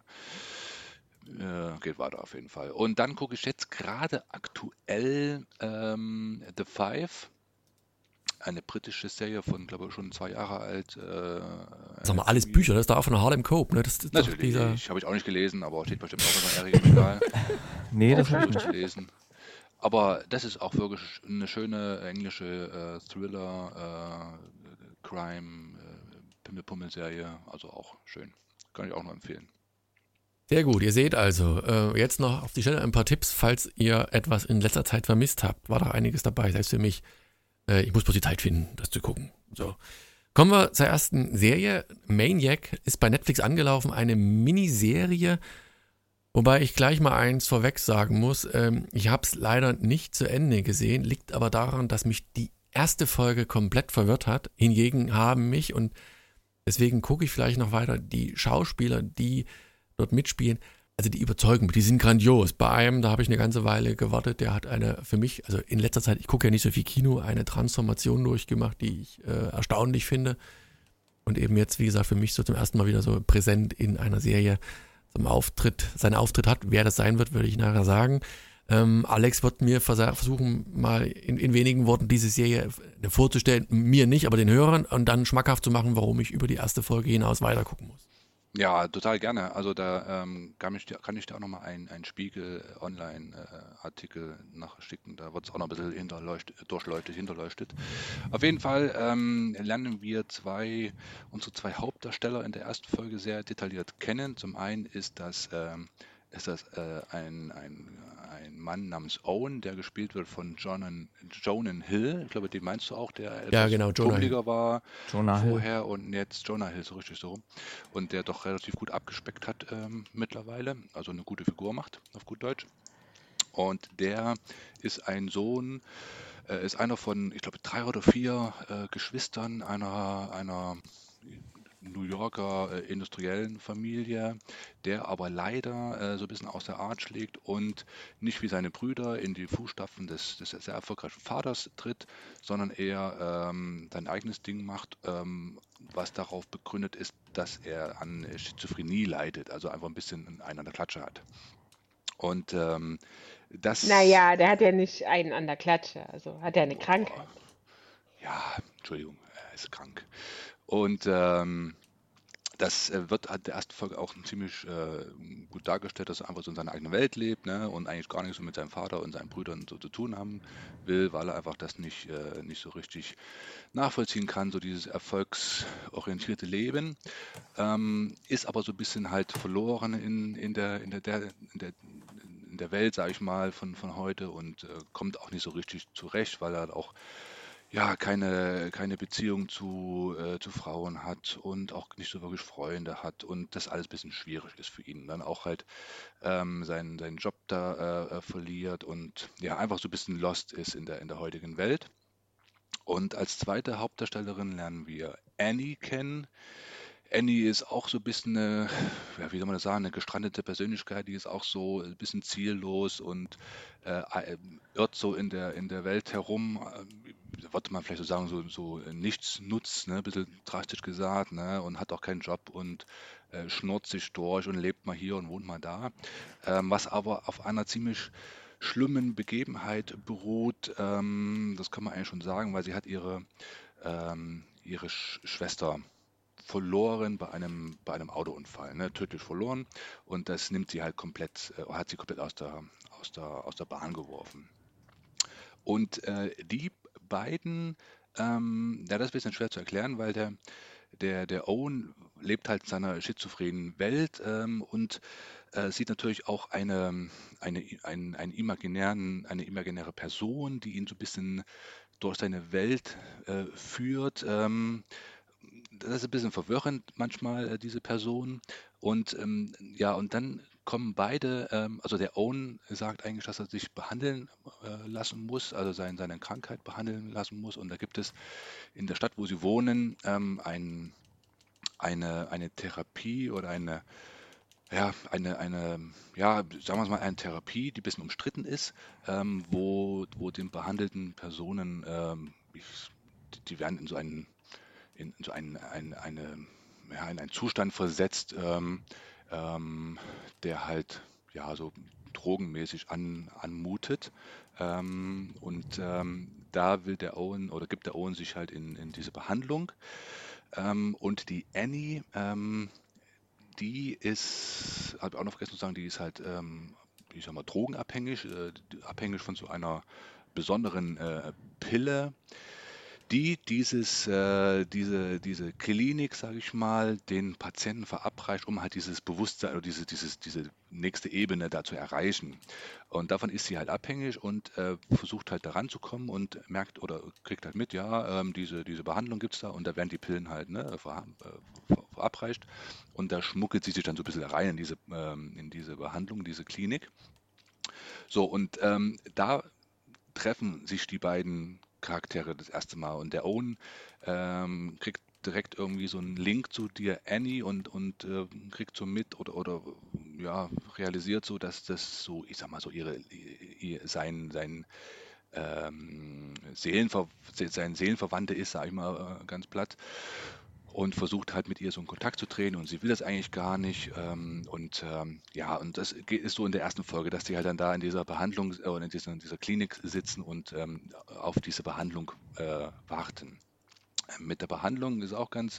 Geht weiter auf jeden Fall. Und dann gucke ich jetzt gerade aktuell The Five, eine britische Serie von, glaube ich, schon 2 Jahre alt. Sag mal, alles Bücher, das ist da auch von Harlem Cope, ne? Das ist doch Natürlich, dieser... habe ich auch nicht gelesen, aber steht bestimmt auch in der Regal. Nee, das Auch habe ich nicht nicht. gelesen. Aber das ist auch wirklich eine schöne englische Thriller, Crime, Pimmel-Pummel-Serie. Also auch schön. Kann ich auch nur empfehlen. Sehr gut, ihr seht also, jetzt noch auf die Stelle ein paar Tipps, falls ihr etwas in letzter Zeit vermisst habt. War doch einiges dabei, selbst für mich. Ich muss bloß die Zeit finden, das zu gucken. So. Kommen wir zur ersten Serie. Maniac ist bei Netflix angelaufen, eine Miniserie, wobei ich gleich mal eins vorweg sagen muss. Ich habe es leider nicht zu Ende gesehen, liegt aber daran, dass mich die erste Folge komplett verwirrt hat. Hingegen haben mich, und deswegen gucke ich vielleicht noch weiter, die Schauspieler, die dort mitspielen, also die überzeugen mich, die sind grandios. Bei einem, da habe ich eine ganze Weile gewartet, der hat eine, für mich, also in letzter Zeit, ich gucke ja nicht so viel Kino, eine Transformation durchgemacht, die ich erstaunlich finde. Und eben jetzt, wie gesagt, für mich so zum ersten Mal wieder so präsent in einer Serie seinen Auftritt hat. Wer das sein wird, würde ich nachher sagen. Alex wird mir versuchen, mal in wenigen Worten diese Serie vorzustellen, mir nicht, aber den Hörern, und dann schmackhaft zu machen, warum ich über die erste Folge hinaus weiter gucken muss. Ja, total gerne. Also da kann ich dir auch nochmal einen Spiegel Online-Artikel nachschicken. Da wird es auch noch ein bisschen hinterleuchtet. Auf jeden Fall lernen wir unsere zwei Hauptdarsteller in der ersten Folge sehr detailliert kennen. Zum einen ist das ein Mann namens Owen, der gespielt wird von Jonan Hill. Ich glaube, den meinst du auch, der etwas genau, Jonah Hill. pummeliger war Jonah Hill. vorher und jetzt Jonah Hill, so richtig so rum. Und der doch relativ gut abgespeckt hat mittlerweile, also eine gute Figur macht, auf gut Deutsch. Und der ist ein Sohn, ist einer von, ich glaube, 3 oder 4 Geschwistern einer New Yorker industriellen Familie, der aber leider so ein bisschen aus der Art schlägt und nicht wie seine Brüder in die Fußstapfen des sehr erfolgreichen Vaters tritt, sondern eher sein eigenes Ding macht, was darauf begründet ist, dass er an Schizophrenie leidet, also einfach ein bisschen einen an der Klatsche hat. Und das... Naja, der hat ja nicht einen an der Klatsche, also hat er eine Krankheit. Ja, Entschuldigung, er ist krank. Und das wird an der ersten Folge auch ziemlich gut dargestellt, dass er einfach so in seiner eigenen Welt lebt, ne, und eigentlich gar nichts so mit seinem Vater und seinen Brüdern so zu tun haben will, weil er einfach das nicht so richtig nachvollziehen kann, so dieses erfolgsorientierte Leben. Ist aber so ein bisschen halt verloren in der Welt, sage ich mal, von heute und kommt auch nicht so richtig zurecht, weil er auch ja, keine Beziehung zu Frauen hat und auch nicht so wirklich Freunde hat und das alles ein bisschen schwierig ist für ihn. Dann auch halt seinen Job da verliert und ja, einfach so ein bisschen lost ist in der heutigen Welt. Und als zweite Hauptdarstellerin lernen wir Annie kennen. Annie ist auch so ein bisschen wie soll man das sagen, eine gestrandete Persönlichkeit, die ist auch so ein bisschen ziellos und irrt so in der Welt herum, würde man vielleicht so sagen, so nichts nutzt, ne, ein bisschen drastisch gesagt, ne, und hat auch keinen Job und schnurrt sich durch und lebt mal hier und wohnt mal da, was aber auf einer ziemlich schlimmen Begebenheit beruht, das kann man eigentlich schon sagen, weil sie hat ihre Schwester verloren bei einem Autounfall, ne, tödlich verloren und das nimmt sie halt hat sie komplett aus der Bahn geworfen. Und die beiden, ja, das ist ein bisschen schwer zu erklären, weil der Owen lebt halt in seiner schizophrenen Welt und sieht natürlich auch eine imaginäre Person, die ihn so ein bisschen durch seine Welt führt. Das ist ein bisschen verwirrend manchmal, diese Person. Und ja, und dann kommen beide, also der Owen sagt eigentlich, dass er sich behandeln lassen muss, also seine Krankheit behandeln lassen muss. Und da gibt es in der Stadt, wo sie wohnen, eine Therapie oder ja, sagen wir es mal, eine Therapie, die ein bisschen umstritten ist, wo den behandelten Personen, die werden in einen Zustand versetzt, der halt ja so drogenmäßig anmutet. Da will der Owen oder gibt der Owen sich halt in diese Behandlung. Und die Annie, die ist, habe ich auch noch vergessen zu sagen, die ist halt, ich sag mal, drogenabhängig, abhängig von so einer besonderen Pille, die diese Klinik, sage ich mal, den Patienten verabreicht, um halt dieses Bewusstsein oder diese nächste Ebene da zu erreichen. Und davon ist sie halt abhängig und versucht halt da ranzukommen und merkt oder kriegt halt mit, ja, diese Behandlung gibt es da und da werden die Pillen halt verabreicht und da schmuggelt sie sich dann so ein bisschen rein in diese Behandlung, diese Klinik. So, und da treffen sich die beiden Charaktere das erste Mal und der Owen kriegt direkt irgendwie so einen Link zu dir, Annie, und kriegt so mit oder ja, realisiert so, dass das so, ich sag mal so, sein Seelenverwandte ist, sag ich mal ganz platt. Und versucht halt mit ihr so in Kontakt zu treten und sie will das eigentlich gar nicht. Ja, und das ist so in der ersten Folge, dass die halt dann da in dieser Behandlung oder in dieser Klinik sitzen und auf diese Behandlung warten. Mit der Behandlung ist auch ganz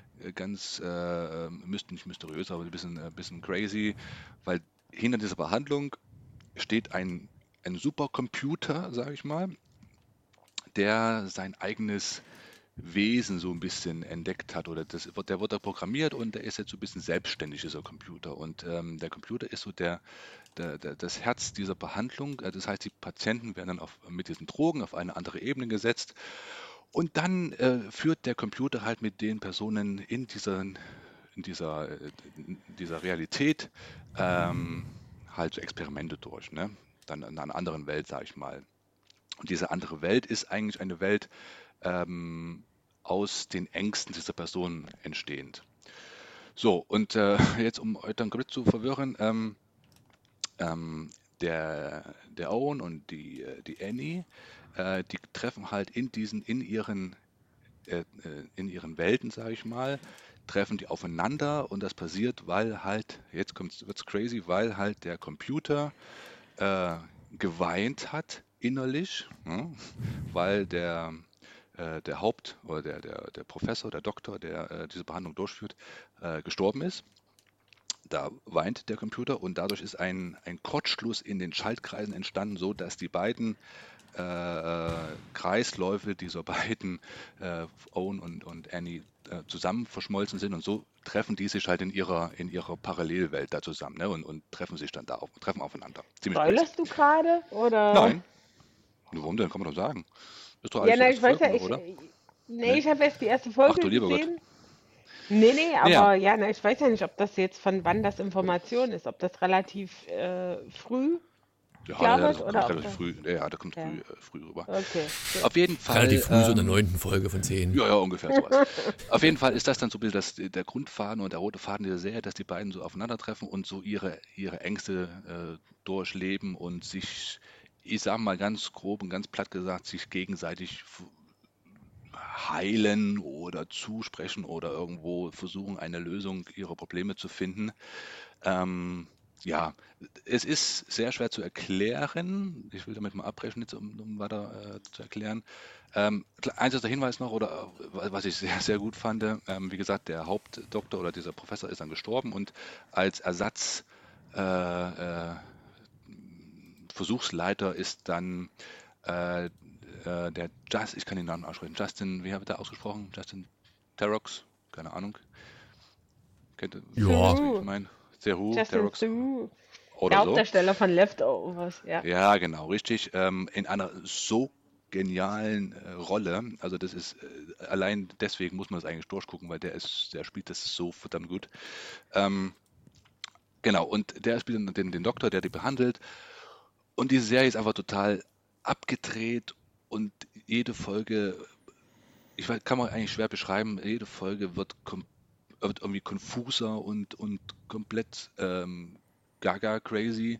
nicht mysteriös, aber ein bisschen crazy, weil hinter dieser Behandlung steht ein Supercomputer, sage ich mal, der sein eigenes Wesen so ein bisschen entdeckt hat oder der wird da programmiert und der ist jetzt so ein bisschen selbstständig, dieser Computer. Und der Computer ist so das Herz dieser Behandlung. Das heißt, die Patienten werden dann mit diesen Drogen auf eine andere Ebene gesetzt und dann führt der Computer halt mit den Personen in dieser Realität halt so Experimente durch, ne? Dann in einer anderen Welt, sage ich mal. Und diese andere Welt ist eigentlich eine Welt, aus den Ängsten dieser Person entstehend. So, und jetzt, um euch dann kurz zu verwirren, der Owen und die Annie, die treffen halt in ihren Welten, sage ich mal, treffen die aufeinander und das passiert, weil halt, jetzt wird's crazy, weil halt der Computer geweint hat innerlich, ne? Weil der oder der Professor, der Doktor, der diese Behandlung durchführt, gestorben ist. Da weint der Computer und dadurch ist ein Kurzschluss in den Schaltkreisen entstanden, so dass die beiden Kreisläufe dieser beiden Owen und Annie zusammen verschmolzen sind und so treffen die sich halt in ihrer Parallelwelt da zusammen, ne? Und treffen sich dann treffen aufeinander. Spoilerst du gerade? Oder? Nein. Warum denn? Kann man doch sagen. Ist doch Ja, alles na, erste ich weiß ja, Folge, oder? nee, ich habe erst die erste Ach Folge du lieber Gott. gesehen. Nee, Ja, aber ja, na, ich weiß ja nicht, ob das jetzt von wann das Information ist, ob das relativ früh ja, klar das wird kommt oder ob relativ das. früh. Ja, da kommt Ja, früh rüber. okay, gut. Auf jeden Fall. Relativ früh, so in der 9. Folge von 10. Ja, ungefähr sowas. Auf jeden Fall ist das dann so ein bisschen der Grundfaden und der rote Faden dieser Serie, dass die beiden so aufeinandertreffen und so ihre Ängste durchleben und sich, ich sage mal ganz grob und ganz platt gesagt, sich gegenseitig heilen oder zusprechen oder irgendwo versuchen, eine Lösung ihrer Probleme zu finden. Ja, es ist sehr schwer zu erklären. Ich will damit mal abbrechen, jetzt, um weiter zu erklären. Einziger Hinweis noch, oder was ich sehr, sehr gut fand, wie gesagt, der Hauptdoktor oder dieser Professor ist dann gestorben und als Ersatz Versuchsleiter ist dann ich kann den Namen aussprechen, Justin, wie habe ich da ausgesprochen? Justin Theroux, keine Ahnung. Kennt ihr, Ja. was ich meine? Theroux, Justin Theroux Theroux, der oder so. Hauptdarsteller von Leftovers, ja. Ja, genau, richtig. In einer so genialen Rolle. Also das ist, allein deswegen muss man das eigentlich durchgucken, weil der spielt das so verdammt gut. Genau, und der spielt den Doktor, der die behandelt. Und diese Serie ist einfach total abgedreht und jede Folge, kann man eigentlich schwer beschreiben, jede Folge wird irgendwie konfuser und komplett gaga crazy.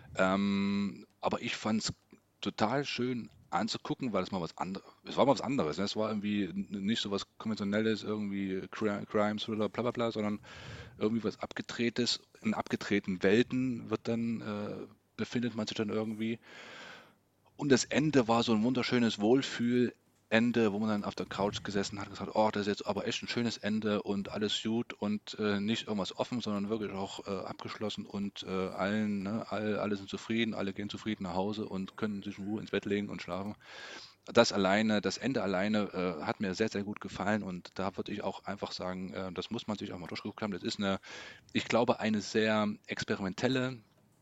Aber ich fand es total schön anzugucken, weil es mal was anderes, es war mal was anderes. Ne? Es war irgendwie nicht so was Konventionelles, irgendwie Crimes oder bla bla bla, sondern irgendwie was Abgedrehtes. In abgedrehten Welten befindet man sich dann irgendwie. Und das Ende war so ein wunderschönes Wohlfühlende, wo man dann auf der Couch gesessen hat und gesagt, oh, das ist jetzt aber echt ein schönes Ende und alles gut und nicht irgendwas offen, sondern wirklich auch abgeschlossen und alle sind zufrieden, alle gehen zufrieden nach Hause und können sich in Ruhe ins Bett legen und schlafen. Das Ende alleine hat mir sehr, sehr gut gefallen und da würde ich auch einfach sagen, das muss man sich auch mal durchgeguckt haben. Das ist ich glaube, eine sehr experimentelle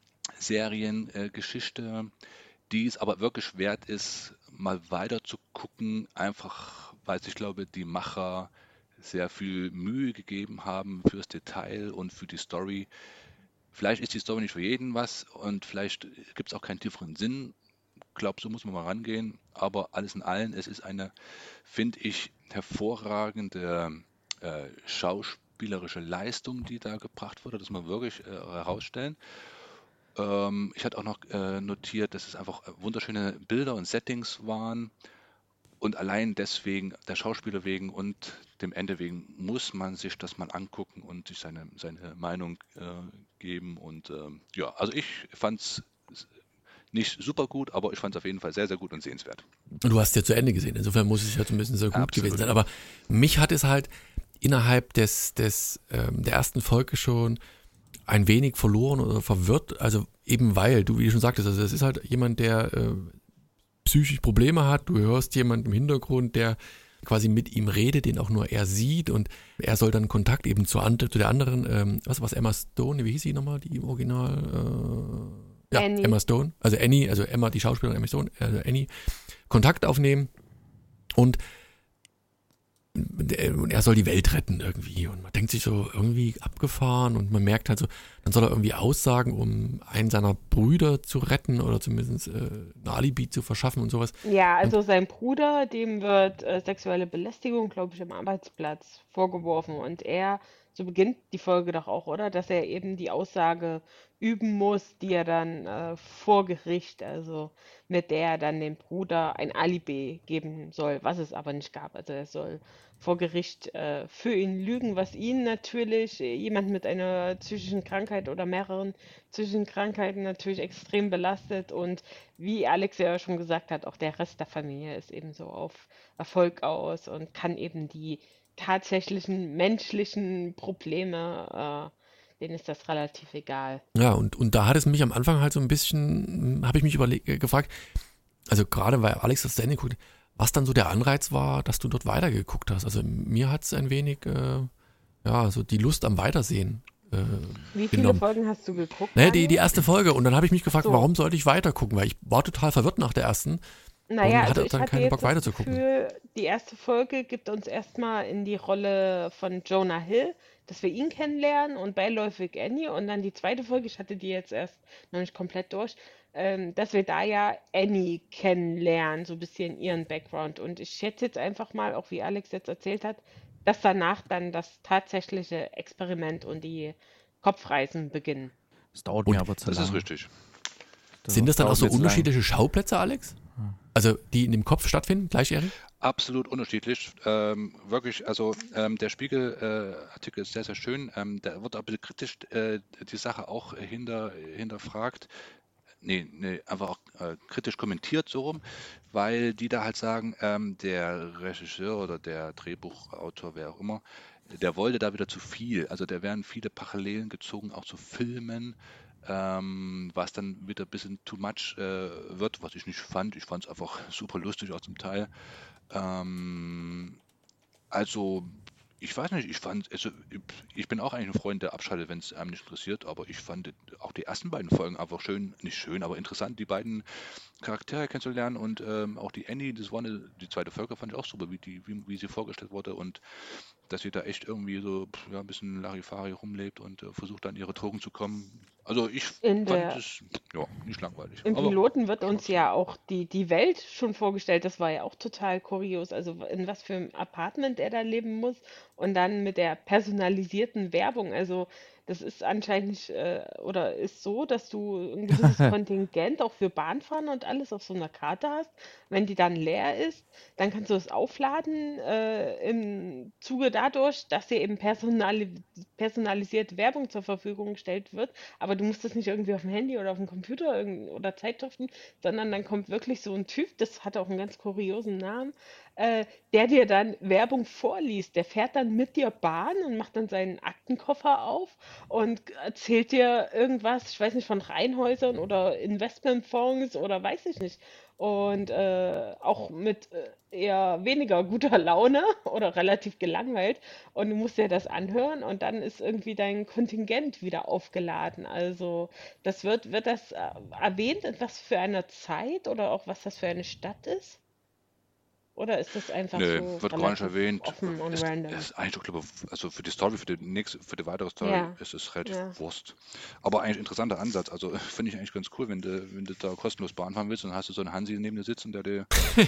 Seriengeschichte, die es aber wirklich wert ist, mal weiter zu gucken, einfach weil sich, glaube die Macher sehr viel Mühe gegeben haben fürs Detail und für die Story. Vielleicht ist die Story nicht für jeden was und vielleicht gibt es auch keinen tieferen Sinn. Ich glaube, so muss man mal rangehen. Aber alles in allem, es ist eine, finde ich, hervorragende schauspielerische Leistung, die da gebracht wurde. Das muss man wirklich herausstellen. Ich hatte auch noch notiert, dass es einfach wunderschöne Bilder und Settings waren. Und allein deswegen, der Schauspieler wegen und dem Ende wegen, muss man sich das mal angucken und sich seine Meinung geben. Und ja, also ich fand es nicht super gut, aber ich fand es auf jeden Fall sehr, sehr gut und sehenswert. Und du hast es ja zu Ende gesehen, insofern muss es ja zumindest sehr gut Absolut gewesen sein. Aber mich hat es halt innerhalb der ersten Folge schon ein wenig verloren oder verwirrt, also eben weil, du wie du schon sagtest, also es ist halt jemand, der psychisch Probleme hat, du hörst jemanden im Hintergrund, der quasi mit ihm redet, den auch nur er sieht und er soll dann Kontakt eben zu der anderen, was Emma Stone, wie hieß sie nochmal, die im Original, Annie. Emma Stone, also Annie, also Emma, die Schauspielerin Emma Stone, also Annie, Kontakt aufnehmen und er soll die Welt retten irgendwie und man denkt sich so irgendwie abgefahren und man merkt halt so, dann soll er irgendwie aussagen, um einen seiner Brüder zu retten oder zumindest ein Alibi zu verschaffen und sowas. Ja, also sein Bruder, dem wird sexuelle Belästigung, glaube ich, am Arbeitsplatz vorgeworfen. Und so beginnt die Folge doch auch, oder? Dass er eben die Aussage üben muss, die er dann vor Gericht, also mit der er dann dem Bruder ein Alibi geben soll, was es aber nicht gab. Also er soll vor Gericht für ihn lügen, was ihn natürlich, jemand mit einer psychischen Krankheit oder mehreren psychischen Krankheiten natürlich extrem belastet und wie Alex ja schon gesagt hat, auch der Rest der Familie ist eben so auf Erfolg aus und kann eben die tatsächlichen menschlichen Probleme, denen ist das relativ egal. Ja, und da hat es mich am Anfang halt so ein bisschen, habe ich mich gefragt, also gerade weil Alex das zu Ende guckt, was dann so der Anreiz war, dass du dort weitergeguckt hast. Also mir hat es ein wenig, so die Lust am Weitersehen Wie viele genommen. Folgen hast du geguckt? Ne, die erste Folge und dann habe ich mich gefragt, So. warum sollte ich weitergucken, weil ich war total verwirrt nach der ersten Naja, und also hatte ich dann hatte keinen jetzt Bock das weiterzugucken. Gefühl, die erste Folge gibt uns erstmal in die Rolle von Jonah Hill, dass wir ihn kennenlernen und beiläufig Annie und dann die zweite Folge, ich hatte die jetzt erst noch nicht komplett durch, dass wir da ja Annie kennenlernen, so ein bisschen ihren Background und ich schätze jetzt einfach mal, auch wie Alex jetzt erzählt hat, dass danach dann das tatsächliche Experiment und die Kopfreisen beginnen. Das dauert Und mir aber zu Das lang. ist richtig. Sind das dann auch dauert so mir zu lang. unterschiedliche Schauplätze, Alex? Also die in dem Kopf stattfinden, gleich, Erik? Absolut unterschiedlich. Wirklich, also der Spiegel-Artikel ist sehr, sehr schön. Da wird aber kritisch die Sache auch hinterfragt. Nee, einfach auch kritisch kommentiert so rum, weil die da halt sagen, der Regisseur oder der Drehbuchautor, wer auch immer, der wollte da wieder zu viel. Also da werden viele Parallelen gezogen, auch zu Filmen, was dann wieder ein bisschen too much wird, was ich nicht fand. Ich fand es einfach super lustig auch zum Teil. Also Ich weiß nicht, ich bin auch eigentlich ein Freund, der abschaltet, wenn es einem nicht interessiert, aber ich fand auch die ersten beiden Folgen einfach nicht schön, aber interessant, die beiden Charaktere kennenzulernen und auch die Annie, die zweite Folge fand ich auch super, wie sie vorgestellt wurde und dass sie da echt irgendwie so ein bisschen Larifari rumlebt und versucht an ihre Drogen zu kommen. Also ich fand es nicht langweilig. Im Piloten wird uns ja auch die Welt schon vorgestellt, das war ja auch total kurios, also in was für einem Apartment er da leben muss und dann mit der personalisierten Werbung, also das ist anscheinend nicht, oder ist so, dass du ein gewisses Kontingent auch für Bahnfahren und alles auf so einer Karte hast. Wenn die dann leer ist, dann kannst du es aufladen, im Zuge dadurch, dass dir eben personalisierte Werbung zur Verfügung gestellt wird. Aber du musst das nicht irgendwie auf dem Handy oder auf dem Computer oder Zeitschriften, sondern dann kommt wirklich so ein Typ, das hat auch einen ganz kuriosen Namen, der dir dann Werbung vorliest. Der fährt dann mit dir Bahn und macht dann seinen Aktenkoffer auf und erzählt dir irgendwas, ich weiß nicht, von Reihenhäusern oder Investmentfonds oder weiß ich nicht. Und auch mit eher weniger guter Laune oder relativ gelangweilt. Und du musst dir das anhören und dann ist irgendwie dein Kontingent wieder aufgeladen. Also wird das erwähnt, in was für einer Zeit oder auch was das für eine Stadt ist? Oder ist das einfach Nö, so wird gar nicht relativ erwähnt. offen und random? Ist eigentlich, ich glaube, also für die Story, für die weitere Story Ja, ist es relativ ja. Wurst. Aber eigentlich interessanter Ansatz. Also finde ich eigentlich ganz cool, wenn du da kostenlos Bahn fahren willst und dann hast du so einen Hansi neben dir sitzen, der dir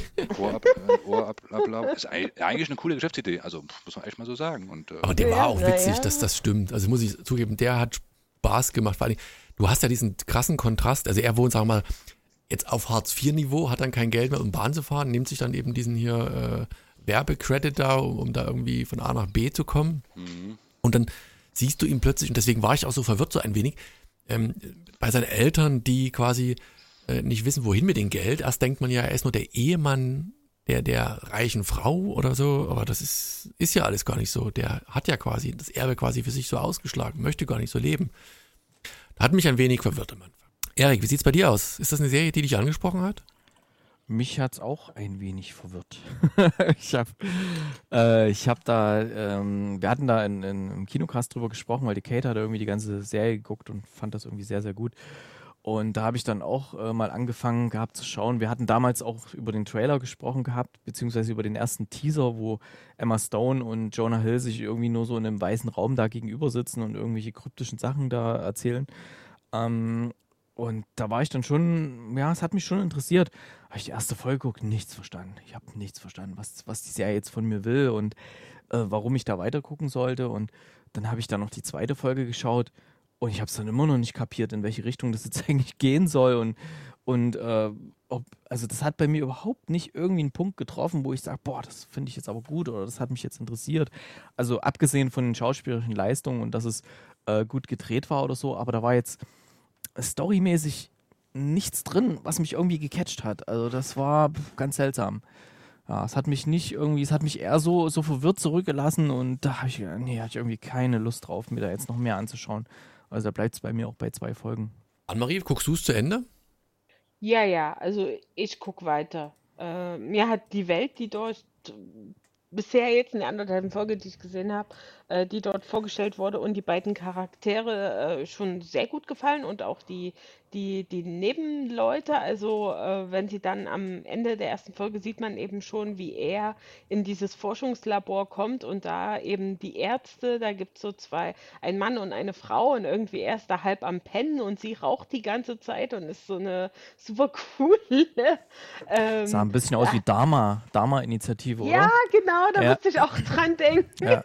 Ohr ablaubt. Ist eigentlich eine coole Geschäftsidee. Also muss man echt mal so sagen. Und Aber der war Ja, auch witzig, naja. dass das stimmt. Also muss ich zugeben, der hat Spaß gemacht. Vor allem, du hast ja diesen krassen Kontrast. Also er wohnt, sagen wir mal, jetzt auf Hartz-IV-Niveau, hat dann kein Geld mehr, um Bahn zu fahren, nimmt sich dann eben diesen hier Werbecredit da, um da irgendwie von A nach B zu kommen. Und dann siehst du ihn plötzlich, und deswegen war ich auch so verwirrt so ein wenig, bei seinen Eltern, die quasi nicht wissen, wohin mit dem Geld. Erst denkt man ja, er ist nur der Ehemann der reichen Frau oder so, aber das ist ja alles gar nicht so. Der hat ja quasi das Erbe quasi für sich so ausgeschlagen, möchte gar nicht so leben. Hat mich ein wenig verwirrt am Anfang. Erik, wie sieht's bei dir aus? Ist das eine Serie, die dich angesprochen hat? Mich hat's auch ein wenig verwirrt. Ich hab da, wir hatten da im Kinocast drüber gesprochen, weil die Kate hat irgendwie die ganze Serie geguckt und fand das irgendwie sehr, sehr gut. Und da habe ich dann auch mal angefangen gehabt zu schauen. Wir hatten damals auch über den Trailer gesprochen gehabt, beziehungsweise über den ersten Teaser, wo Emma Stone und Jonah Hill sich irgendwie nur so in einem weißen Raum da gegenüber sitzen und irgendwelche kryptischen Sachen da erzählen. Und da war ich dann schon, ja, es hat mich schon interessiert. Habe ich die erste Folge geguckt, nichts verstanden. Ich habe nichts verstanden, was die Serie jetzt von mir will und warum ich da weiter gucken sollte. Und dann habe ich dann noch die zweite Folge geschaut und ich habe es dann immer noch nicht kapiert, in welche Richtung das jetzt eigentlich gehen soll. Also das hat bei mir überhaupt nicht irgendwie einen Punkt getroffen, wo ich sage, boah, das finde ich jetzt aber gut oder das hat mich jetzt interessiert. Also abgesehen von den schauspielerischen Leistungen und dass es gut gedreht war oder so, aber da war jetzt storymäßig nichts drin, was mich irgendwie gecatcht hat. Also das war ganz seltsam. Ja, es hat mich eher so verwirrt zurückgelassen und da hatte ich irgendwie keine Lust drauf, mir da jetzt noch mehr anzuschauen. Also da bleibt es bei mir auch bei 2 Folgen. Annemarie, guckst du es zu Ende? Ja, also ich gucke weiter. Mir hat die Welt, die dort bisher jetzt in der anderthalben Folge, die ich gesehen habe, die dort vorgestellt wurde und die beiden Charaktere schon sehr gut gefallen und auch die Nebenleute. Also wenn sie dann am Ende der ersten Folge sieht man eben schon, wie er in dieses Forschungslabor kommt und da eben die Ärzte, da gibt es so ein Mann und eine Frau und irgendwie er ist da halb am Pennen und sie raucht die ganze Zeit und ist so eine super coole. Sah ein bisschen aus wie Dharma-Initiative, oder? Ja, genau, da Ja. musste ich auch dran denken. Ja.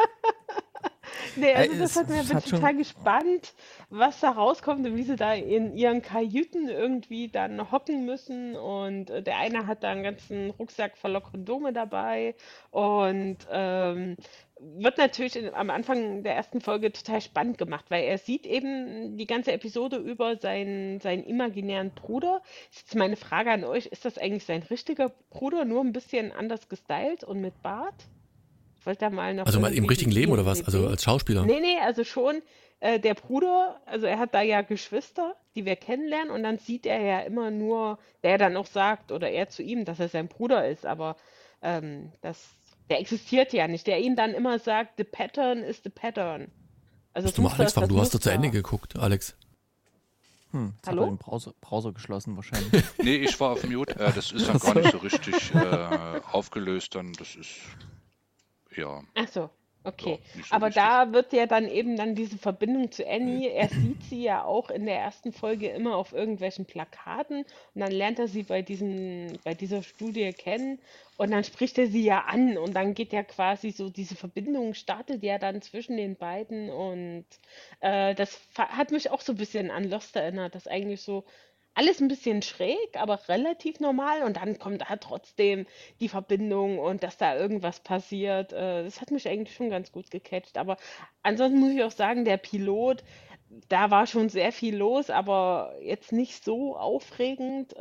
Nee, also das Es hat mir bin hat schon- total gespannt, was da rauskommt und wie sie da in ihren Kajüten irgendwie dann hocken müssen. Und der eine hat da einen ganzen Rucksack voller Kondome dabei und wird natürlich am Anfang der ersten Folge total spannend gemacht, weil er sieht eben die ganze Episode über seinen imaginären Bruder. Jetzt meine Frage an euch, ist das eigentlich sein richtiger Bruder, nur ein bisschen anders gestylt und mit Bart? Ich wollte da mal noch Also mal im irgendwie richtigen die Leben oder was? Also IMDb. als Schauspieler? Nee, also schon der Bruder, also er hat da ja Geschwister, die wir kennenlernen und dann sieht er ja immer nur, der dann auch sagt oder er zu ihm, dass er sein Bruder ist, aber Der existiert ja nicht, der ihnen dann immer sagt, the pattern is the pattern. Also Musst du mal Alex fragen, du hast doch zu Ende geguckt, Alex. Jetzt Hallo? hat er den Browser geschlossen wahrscheinlich. Nee, ich war auf Mute. Das ist dann gar nicht so richtig aufgelöst. Dann, das ist, ja. Ach so, okay. Ja, nicht so Aber wichtig. da wird ja dann eben dann diese Verbindung zu Annie, er sieht sie ja auch in der ersten Folge immer auf irgendwelchen Plakaten und dann lernt er sie bei dieser Studie kennen und dann spricht er sie ja an und dann geht ja quasi so, diese Verbindung startet ja dann zwischen den beiden und das hat mich auch so ein bisschen an Lost erinnert, das eigentlich so alles ein bisschen schräg, aber relativ normal und dann kommt da trotzdem die Verbindung und dass da irgendwas passiert. Das hat mich eigentlich schon ganz gut gecatcht. Aber ansonsten muss ich auch sagen, der Pilot, da war schon sehr viel los, aber jetzt nicht so aufregend.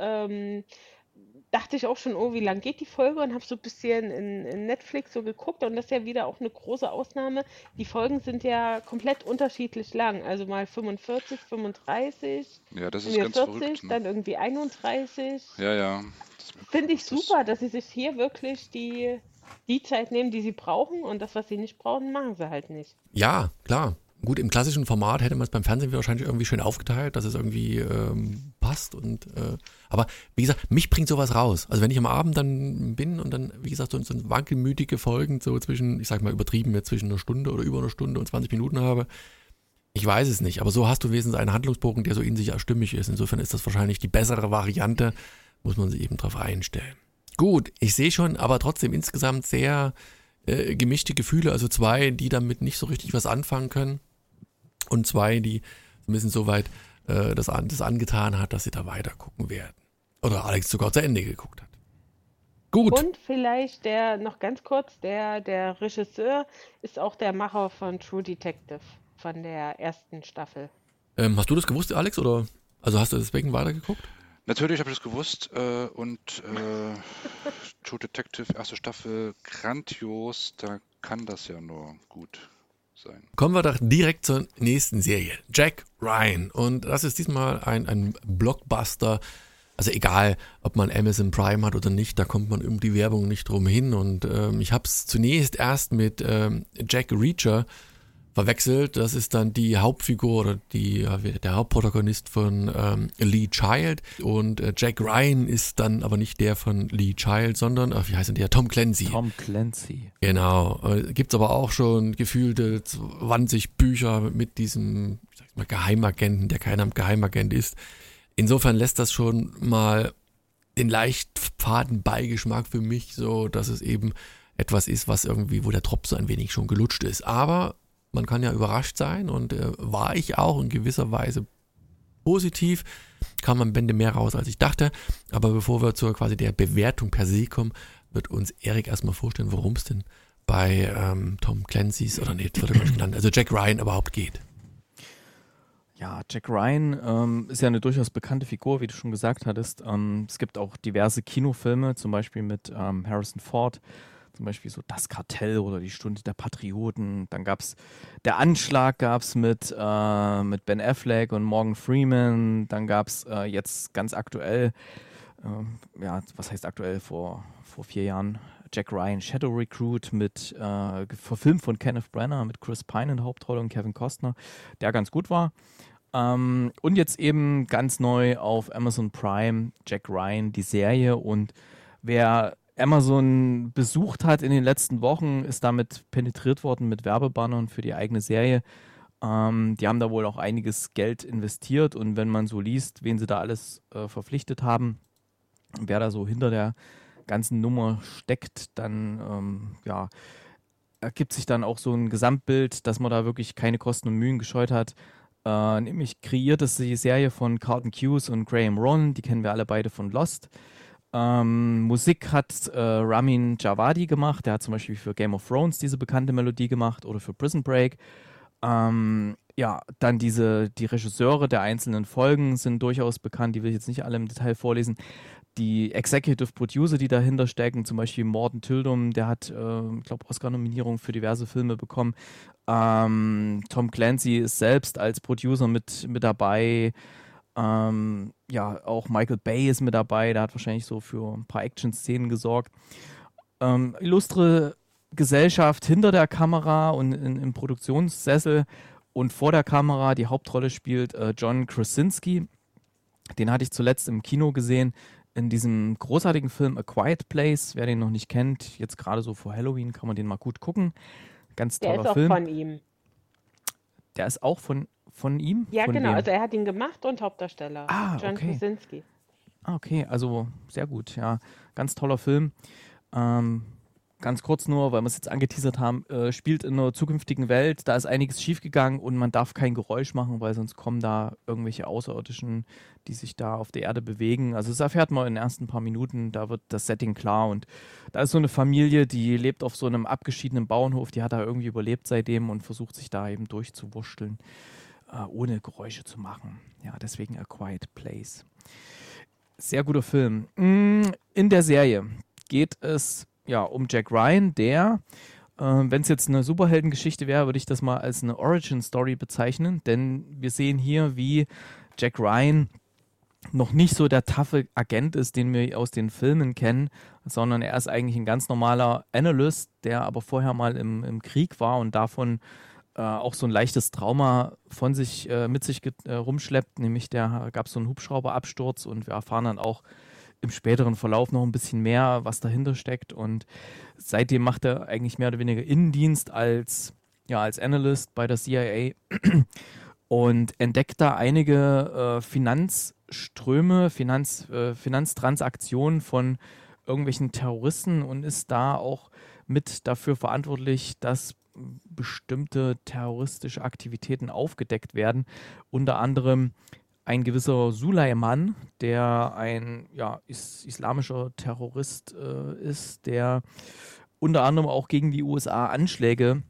Dachte ich auch schon, oh, wie lang geht die Folge? Und habe so ein bisschen in Netflix so geguckt und das ist ja wieder auch eine große Ausnahme. Die Folgen sind ja komplett unterschiedlich lang. Also mal 45, 35, Ja, das ist mir ganz 40, verrückt. Ne? dann irgendwie 31. Ja. Finde ich super, dass sie sich hier wirklich die Zeit nehmen, die sie brauchen und das, was sie nicht brauchen, machen sie halt nicht. Ja, klar. Gut, im klassischen Format hätte man es beim Fernsehen wahrscheinlich irgendwie schön aufgeteilt, dass es irgendwie passt. Aber wie gesagt, mich bringt sowas raus. Also wenn ich am Abend dann bin und dann, wie gesagt, so wankelmütige Folgen so zwischen, ich sag mal übertrieben, jetzt zwischen einer Stunde oder über einer Stunde und 20 Minuten habe, ich weiß es nicht. Aber so hast du wenigstens einen Handlungsbogen, der so in sich auch stimmig ist. Insofern ist das wahrscheinlich die bessere Variante, muss man sich eben drauf einstellen. Gut, ich sehe schon, aber trotzdem insgesamt sehr gemischte Gefühle. Also 2, die damit nicht so richtig was anfangen können. Und 2, die ein bisschen so weit das angetan hat, dass sie da weiter gucken werden. Oder Alex sogar zu Ende geguckt hat. Gut. Und vielleicht noch ganz kurz, der Regisseur ist auch der Macher von True Detective, von der ersten Staffel. Hast du das gewusst, Alex? Oder also hast du deswegen weitergeguckt? Natürlich habe ich das gewusst und True Detective, erste Staffel, grandios, da kann das ja nur gut sein. Kommen wir doch direkt zur nächsten Serie. Jack Ryan. Und das ist diesmal ein Blockbuster. Also egal, ob man Amazon Prime hat oder nicht, da kommt man um die Werbung nicht drum hin. Und ich habe es zunächst erst mit Jack Reacher verwechselt. Das ist dann die Hauptfigur oder der Hauptprotagonist von Lee Child. Und Jack Ryan ist dann aber nicht der von Lee Child, sondern, wie heißt denn der? Tom Clancy. Tom Clancy. Genau. Gibt's aber auch schon gefühlte 20 Bücher mit diesem, ich sag's mal, Geheimagenten, der kein Geheimagent ist. Insofern lässt das schon mal den leicht faden Beigeschmack für mich, so dass es eben etwas ist, was irgendwie, wo der Tropf so ein wenig schon gelutscht ist. Aber man kann ja überrascht sein und war ich auch in gewisser Weise positiv, kam am Ende mehr raus, als ich dachte. Aber bevor wir zur quasi der Bewertung per se kommen, wird uns Erik erstmal vorstellen, worum es denn bei Tom Clancy's, oder nee, das wird er genannt, also Jack Ryan überhaupt geht. Ja, Jack Ryan ist ja eine durchaus bekannte Figur, wie du schon gesagt hattest. Es gibt auch diverse Kinofilme, zum Beispiel mit Harrison Ford, zum Beispiel so Das Kartell oder Die Stunde der Patrioten. Dann gab es Der Anschlag gab's mit Ben Affleck und Morgan Freeman. Dann gab es jetzt ganz aktuell, was heißt aktuell, vor 4 Jahren, Jack Ryan Shadow Recruit verfilmt von Kenneth Branagh mit Chris Pine in der Hauptrolle und Kevin Costner, der ganz gut war. Und jetzt eben ganz neu auf Amazon Prime Jack Ryan, die Serie. Und wer Amazon besucht hat in den letzten Wochen, ist damit penetriert worden mit Werbebannern für die eigene Serie. Die haben da wohl auch einiges Geld investiert und wenn man so liest, wen sie da alles verpflichtet haben, wer da so hinter der ganzen Nummer steckt, dann ergibt sich dann auch so ein Gesamtbild, dass man da wirklich keine Kosten und Mühen gescheut hat. Nämlich kreiert es die Serie von Carlton Cuse und Graham Ron, die kennen wir alle beide von Lost. Musik hat Ramin Djawadi gemacht, der hat zum Beispiel für Game of Thrones diese bekannte Melodie gemacht oder für Prison Break. Dann die Regisseure der einzelnen Folgen sind durchaus bekannt, die will ich jetzt nicht alle im Detail vorlesen. Die Executive Producer, die dahinter stecken, zum Beispiel Morten Tyldum, der hat, ich glaube, Oscar-Nominierung für diverse Filme bekommen. Tom Clancy ist selbst als Producer mit dabei. Auch Michael Bay ist mit dabei, der hat wahrscheinlich so für ein paar Action-Szenen gesorgt. Illustre Gesellschaft hinter der Kamera und im Produktionssessel und vor der Kamera. Die Hauptrolle spielt John Krasinski. Den hatte ich zuletzt im Kino gesehen in diesem großartigen Film A Quiet Place. Wer den noch nicht kennt, jetzt gerade so vor Halloween kann man den mal gut gucken. Ganz toller Film. Der ist auch von ihm. Der ist auch von ihm? Ja, von genau. wem? Also er hat ihn gemacht und Hauptdarsteller. John Krasinski. Okay, also sehr gut, ja. Ganz toller Film. Ganz kurz nur, weil wir es jetzt angeteasert haben, spielt in einer zukünftigen Welt, da ist einiges schiefgegangen und man darf kein Geräusch machen, weil sonst kommen da irgendwelche Außerirdischen, die sich da auf der Erde bewegen. Also das erfährt man in den ersten paar Minuten, da wird das Setting klar und da ist so eine Familie, die lebt auf so einem abgeschiedenen Bauernhof, die hat da irgendwie überlebt seitdem und versucht sich da eben durchzuwurschteln, ohne Geräusche zu machen. Ja, deswegen A Quiet Place. Sehr guter Film. In der Serie geht es um Jack Ryan, der, wenn es jetzt eine Superheldengeschichte wäre, würde ich das mal als eine Origin-Story bezeichnen, denn wir sehen hier, wie Jack Ryan noch nicht so der taffe Agent ist, den wir aus den Filmen kennen, sondern er ist eigentlich ein ganz normaler Analyst, der aber vorher mal im Krieg war und davon auch so ein leichtes Trauma von sich mit sich rumschleppt, nämlich gab es so einen Hubschrauberabsturz und wir erfahren dann auch im späteren Verlauf noch ein bisschen mehr, was dahinter steckt und seitdem macht er eigentlich mehr oder weniger Innendienst als Analyst bei der CIA und entdeckt da einige Finanzströme, Finanztransaktionen von irgendwelchen Terroristen und ist da auch mit dafür verantwortlich, dass bestimmte terroristische Aktivitäten aufgedeckt werden, unter anderem ein gewisser Suleiman, der ein islamischer Terrorist ist, der unter anderem auch gegen die USA Anschläge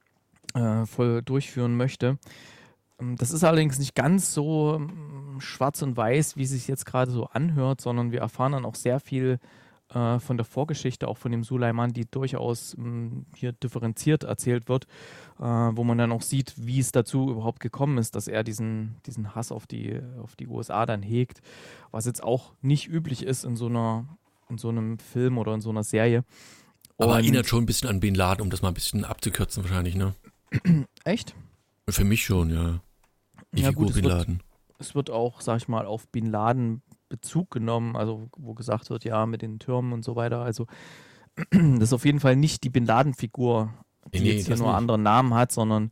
voll durchführen möchte. Das ist allerdings nicht ganz so schwarz und weiß, wie es sich jetzt gerade so anhört, sondern wir erfahren dann auch sehr viel von der Vorgeschichte, auch von dem Suleiman, die durchaus hier differenziert erzählt wird, wo man dann auch sieht, wie es dazu überhaupt gekommen ist, dass er diesen Hass auf die USA dann hegt, was jetzt auch nicht üblich ist in so einem Film oder in so einer Serie. Aber erinnert schon ein bisschen an Bin Laden, um das mal ein bisschen abzukürzen wahrscheinlich, ne? Echt? Für mich schon, ja. Die Figur Bin Laden. Es wird auch, sag ich mal, auf Bin Laden Bezug genommen, also wo gesagt wird, ja, mit den Türmen und so weiter. Also das ist auf jeden Fall nicht die Bin Laden-Figur, die jetzt hier nur anderen Namen hat, sondern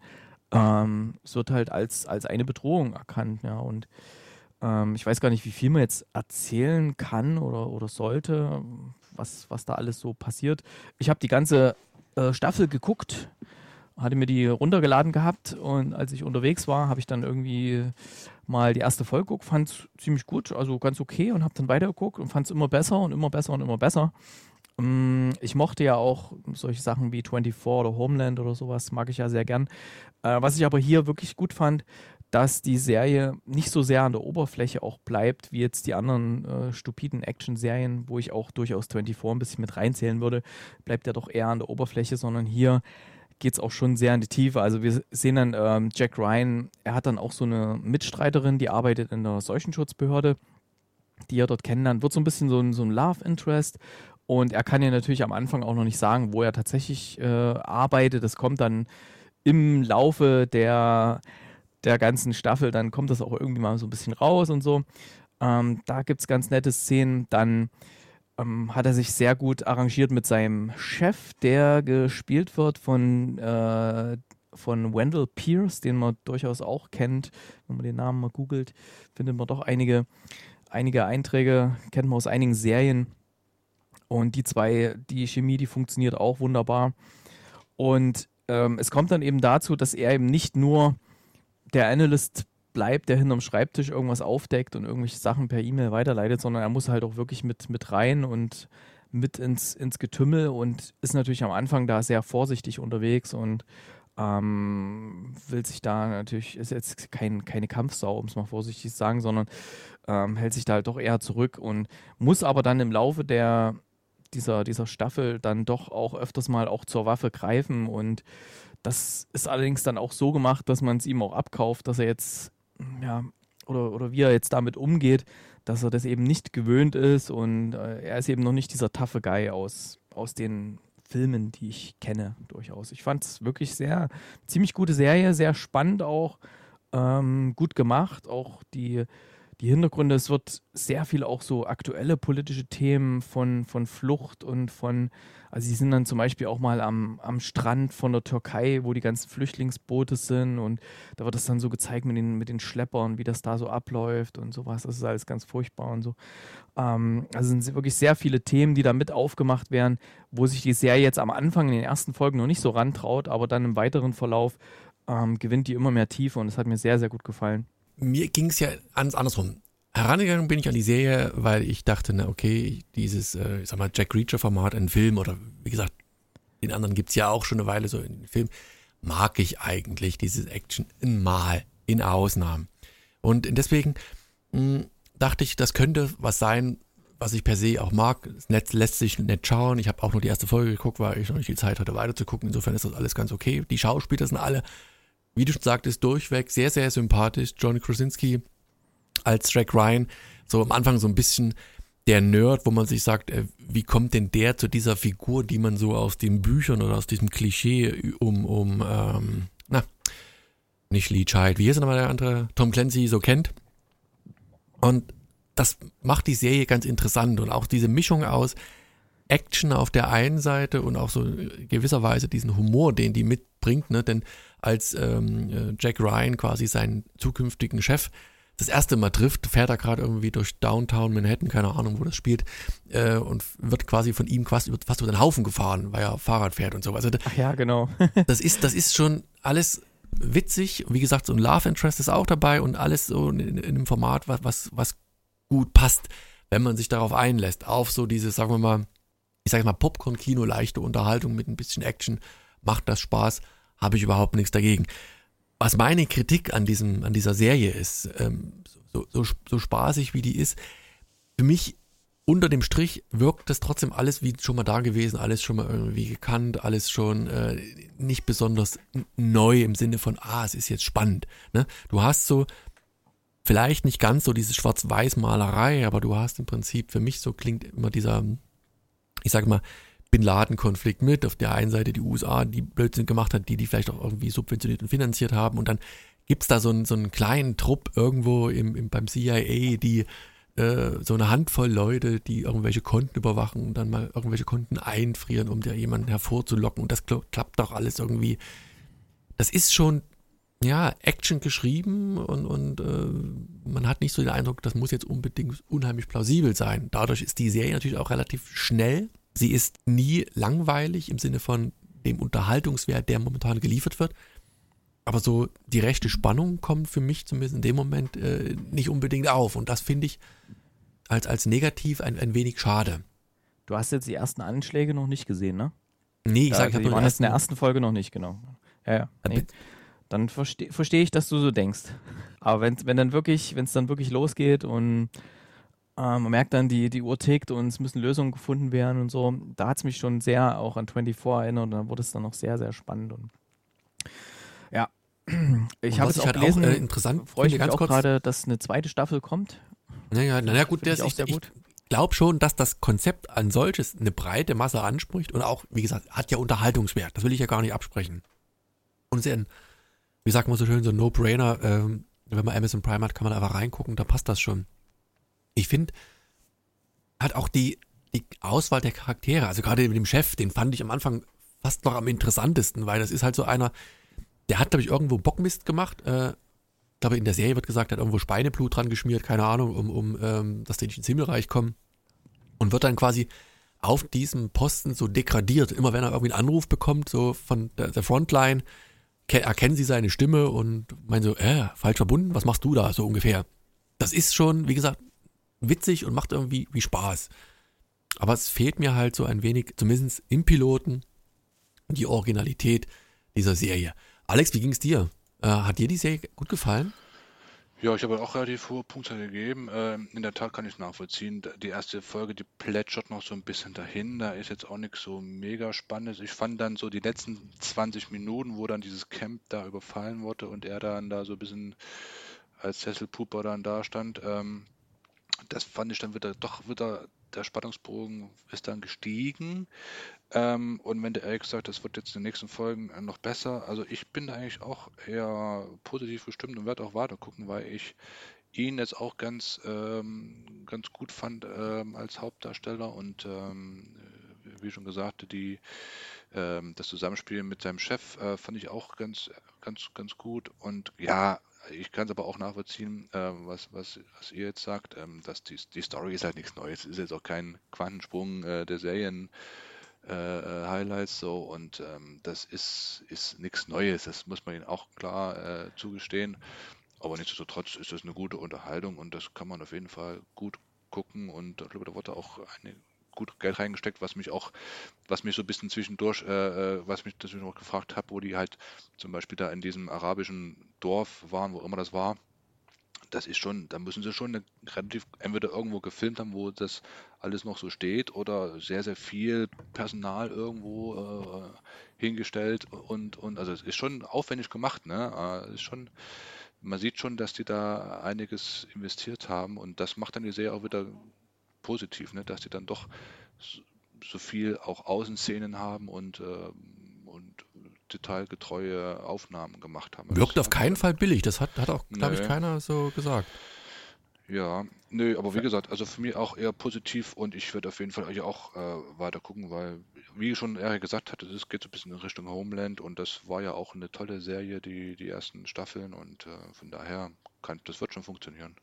es wird halt als eine Bedrohung erkannt. Ja. Und ich weiß gar nicht, wie viel man jetzt erzählen kann oder sollte, was da alles so passiert. Ich habe die ganze Staffel geguckt, hatte mir die runtergeladen gehabt und als ich unterwegs war, habe ich dann irgendwie mal die erste Folge geguckt, fand es ziemlich gut, also ganz okay und habe dann weitergeguckt und fand es immer besser und immer besser und immer besser. Ich mochte ja auch solche Sachen wie 24 oder Homeland oder sowas, mag ich ja sehr gern. Was ich aber hier wirklich gut fand, dass die Serie nicht so sehr an der Oberfläche auch bleibt, wie jetzt die anderen stupiden Action-Serien, wo ich auch durchaus 24 ein bisschen mit reinzählen würde, bleibt ja doch eher an der Oberfläche, sondern hier geht es auch schon sehr in die Tiefe. Also wir sehen dann Jack Ryan, er hat dann auch so eine Mitstreiterin, die arbeitet in der Seuchenschutzbehörde, die er dort kennenlernt, wird so ein bisschen so ein Love Interest und er kann ja natürlich am Anfang auch noch nicht sagen, wo er tatsächlich arbeitet. Das kommt dann im Laufe der ganzen Staffel, dann kommt das auch irgendwie mal so ein bisschen raus und so. Da gibt es ganz nette Szenen. Dann hat er sich sehr gut arrangiert mit seinem Chef, der gespielt wird von Wendell Pierce, den man durchaus auch kennt. Wenn man den Namen mal googelt, findet man doch einige Einträge, kennt man aus einigen Serien. Und die Chemie, die funktioniert auch wunderbar. Und es kommt dann eben dazu, dass er eben nicht nur der Analyst bleibt, der hinterm Schreibtisch irgendwas aufdeckt und irgendwelche Sachen per E-Mail weiterleitet, sondern er muss halt auch wirklich mit rein und mit ins Getümmel und ist natürlich am Anfang da sehr vorsichtig unterwegs und will sich da natürlich, ist jetzt keine Kampfsau, um es mal vorsichtig zu sagen, sondern hält sich da halt doch eher zurück und muss aber dann im Laufe dieser Staffel dann doch auch öfters mal auch zur Waffe greifen und das ist allerdings dann auch so gemacht, dass man es ihm auch abkauft, dass er jetzt oder wie er jetzt damit umgeht, dass er das eben nicht gewöhnt ist und er ist eben noch nicht dieser taffe Guy aus den Filmen, die ich kenne, durchaus. Ich fand es wirklich ziemlich gute Serie, sehr spannend auch, gut gemacht, auch die Hintergründe. Es wird sehr viel auch so aktuelle politische Themen von Flucht und also sie sind dann zum Beispiel auch mal am Strand von der Türkei, wo die ganzen Flüchtlingsboote sind, und da wird das dann so gezeigt mit den Schleppern, wie das da so abläuft und sowas. Das ist alles ganz furchtbar und so. Also sind wirklich sehr viele Themen, die da mit aufgemacht werden, wo sich die Serie jetzt am Anfang in den ersten Folgen noch nicht so rantraut, aber dann im weiteren Verlauf gewinnt die immer mehr Tiefe, und es hat mir sehr, sehr gut gefallen. Mir ging es ja andersrum. Herangegangen bin ich an die Serie, weil ich dachte, na okay, dieses, ich sag mal, Jack Reacher-Format in Film, oder wie gesagt, den anderen gibt's ja auch schon eine Weile so in Film, mag ich eigentlich dieses Action in Ausnahmen. Und deswegen dachte ich, das könnte was sein, was ich per se auch mag. Das Netz lässt sich nett schauen. Ich habe auch nur die erste Folge geguckt, weil ich noch nicht die Zeit hatte, weiter zu gucken. Insofern ist das alles ganz okay. Die Schauspieler sind alle, wie du schon sagtest, durchweg sehr, sehr sympathisch. John Krasinski als Jack Ryan, so am Anfang so ein bisschen der Nerd, wo man sich sagt, wie kommt denn der zu dieser Figur, die man so aus den Büchern oder aus diesem Klischee nicht Lee Child, wie hieß nochmal der andere, Tom Clancy so kennt. Und das macht die Serie ganz interessant, und auch diese Mischung aus Action auf der einen Seite und auch so gewisserweise diesen Humor, den die mitbringt, ne? Denn als Jack Ryan quasi seinen zukünftigen Chef das erste Mal trifft, fährt er gerade irgendwie durch Downtown Manhattan, keine Ahnung, wo das spielt, und wird quasi von ihm fast über den Haufen gefahren, weil er Fahrrad fährt und so. Also, ach ja, genau. das ist schon alles witzig. Wie gesagt, so ein Love Interest ist auch dabei, und alles so in einem Format, was gut passt, wenn man sich darauf einlässt, auf so diese, sagen wir mal, ich sage mal Popcorn-Kino, leichte Unterhaltung mit ein bisschen Action, macht das Spaß, habe ich überhaupt nichts dagegen. Was meine Kritik an dieser Serie ist, so spaßig wie die ist, für mich unter dem Strich wirkt das trotzdem alles wie schon mal da gewesen, alles schon mal irgendwie gekannt, alles schon nicht besonders neu im Sinne von, es ist jetzt spannend. Ne? Du hast so vielleicht nicht ganz so diese Schwarz-Weiß-Malerei, aber du hast im Prinzip, für mich so klingt immer dieser, ich sage mal, Bin Laden-Konflikt mit. Auf der einen Seite die USA, die Blödsinn gemacht hat, die vielleicht auch irgendwie subventioniert und finanziert haben, und dann gibt's da so einen kleinen Trupp irgendwo beim CIA, die so eine Handvoll Leute, die irgendwelche Konten überwachen und dann mal irgendwelche Konten einfrieren, um da jemanden hervorzulocken, und das klappt doch alles irgendwie. Das ist schon, ja, Action geschrieben, und man hat nicht so den Eindruck, das muss jetzt unbedingt unheimlich plausibel sein. Dadurch ist die Serie natürlich auch relativ schnell. Sie ist nie langweilig im Sinne von dem Unterhaltungswert, der momentan geliefert wird. Aber so die rechte Spannung kommt für mich zumindest in dem Moment nicht unbedingt auf. Und das finde ich als negativ ein wenig schade. Du hast jetzt die ersten Anschläge noch nicht gesehen, ne? Nee, ich sage, die waren jetzt in der ersten Folge noch nicht, genau. Ja. Nee. Dann verstehe ich, dass du so denkst. Aber wenn es dann wirklich losgeht und man merkt dann, die Uhr tickt und es müssen Lösungen gefunden werden und so, da hat es mich schon sehr auch an 24 erinnert, und dann wurde es dann noch sehr, sehr spannend. Und ja, ich habe es auch gelesen, auch interessant, freue ich mich auch gerade, dass eine zweite Staffel kommt. Naja, gut, ich glaube schon, dass das Konzept an solches eine breite Masse anspricht, und auch, wie gesagt, hat ja Unterhaltungswert, das will ich ja gar nicht absprechen. Und es ist ja wie sagt man so schön, so ein No-Brainer, wenn man Amazon Prime hat, kann man einfach reingucken, da passt das schon. Ich finde, hat auch die Auswahl der Charaktere, also gerade mit dem Chef, den fand ich am Anfang fast noch am interessantesten, weil das ist halt so einer, der hat, glaube ich, irgendwo Bockmist gemacht, ich glaube, in der Serie wird gesagt, er hat irgendwo Schweineblut dran geschmiert, keine Ahnung, um dass die nicht ins Himmelreich kommen, und wird dann quasi auf diesem Posten so degradiert. Immer wenn er irgendwie einen Anruf bekommt, so von der Frontline, erkennen sie seine Stimme und meinen so, falsch verbunden, was machst du da, so ungefähr. Das ist schon, wie gesagt, witzig und macht irgendwie wie Spaß. Aber es fehlt mir halt so ein wenig, zumindest im Piloten, die Originalität dieser Serie. Alex, wie ging es dir? Hat dir die Serie gut gefallen? Ja, ich habe auch relativ hohe Punktzahl gegeben. In der Tat kann ich es nachvollziehen. Die erste Folge, die plätschert noch so ein bisschen dahin. Da ist jetzt auch nichts so mega Spannendes. Ich fand dann so die letzten 20 Minuten, wo dann dieses Camp da überfallen wurde und er dann da so ein bisschen als Sesselpuper dann da stand, das fand ich dann wieder der Spannungsbogen ist dann gestiegen. Und wenn der Erik sagt, das wird jetzt in den nächsten Folgen noch besser, also ich bin da eigentlich auch eher positiv gestimmt und werde auch weiter gucken, weil ich ihn jetzt auch ganz gut fand als Hauptdarsteller und wie schon gesagt, das Zusammenspiel mit seinem Chef fand ich auch ganz gut. Und ja, ich kann es aber auch nachvollziehen, was ihr jetzt sagt, dass die Story ist halt nichts Neues. Es ist jetzt auch kein Quantensprung der Serien. Highlights so und das ist nichts Neues, das muss man ihnen auch klar zugestehen, aber nichtsdestotrotz ist das eine gute Unterhaltung und das kann man auf jeden Fall gut gucken und ich glaube, da wurde auch gut Geld reingesteckt, was mich so ein bisschen zwischendurch, was mich deswegen auch gefragt habe, wo die halt zum Beispiel da in diesem arabischen Dorf waren, wo immer das war. Das ist schon, da müssen sie schon relativ entweder irgendwo gefilmt haben, wo das alles noch so steht, oder sehr, sehr viel Personal irgendwo hingestellt und also es ist schon aufwendig gemacht, ne? Man sieht schon, dass die da einiges investiert haben und das macht dann die Serie auch wieder positiv, ne? Dass die dann doch so viel auch Außenszenen haben und detailgetreue Aufnahmen gemacht haben. Wirkt auf keinen Fall billig, das hat auch, glaube ich, keiner so gesagt. Ja, nö, aber wie gesagt, also für mich auch eher positiv und ich werde auf jeden Fall auch weiter gucken, weil, wie schon Erik gesagt hatte, es geht so ein bisschen in Richtung Homeland und das war ja auch eine tolle Serie, die ersten Staffeln und von daher das wird schon funktionieren.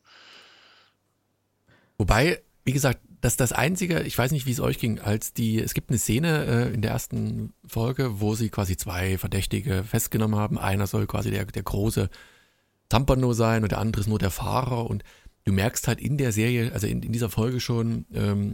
Wobei, wie gesagt, das Einzige, ich weiß nicht, wie es euch ging, es gibt eine Szene in der ersten Folge, wo sie quasi 2 Verdächtige festgenommen haben. Einer soll quasi der große Zampano sein und der andere ist nur der Fahrer und du merkst halt in der Serie, also in dieser Folge schon,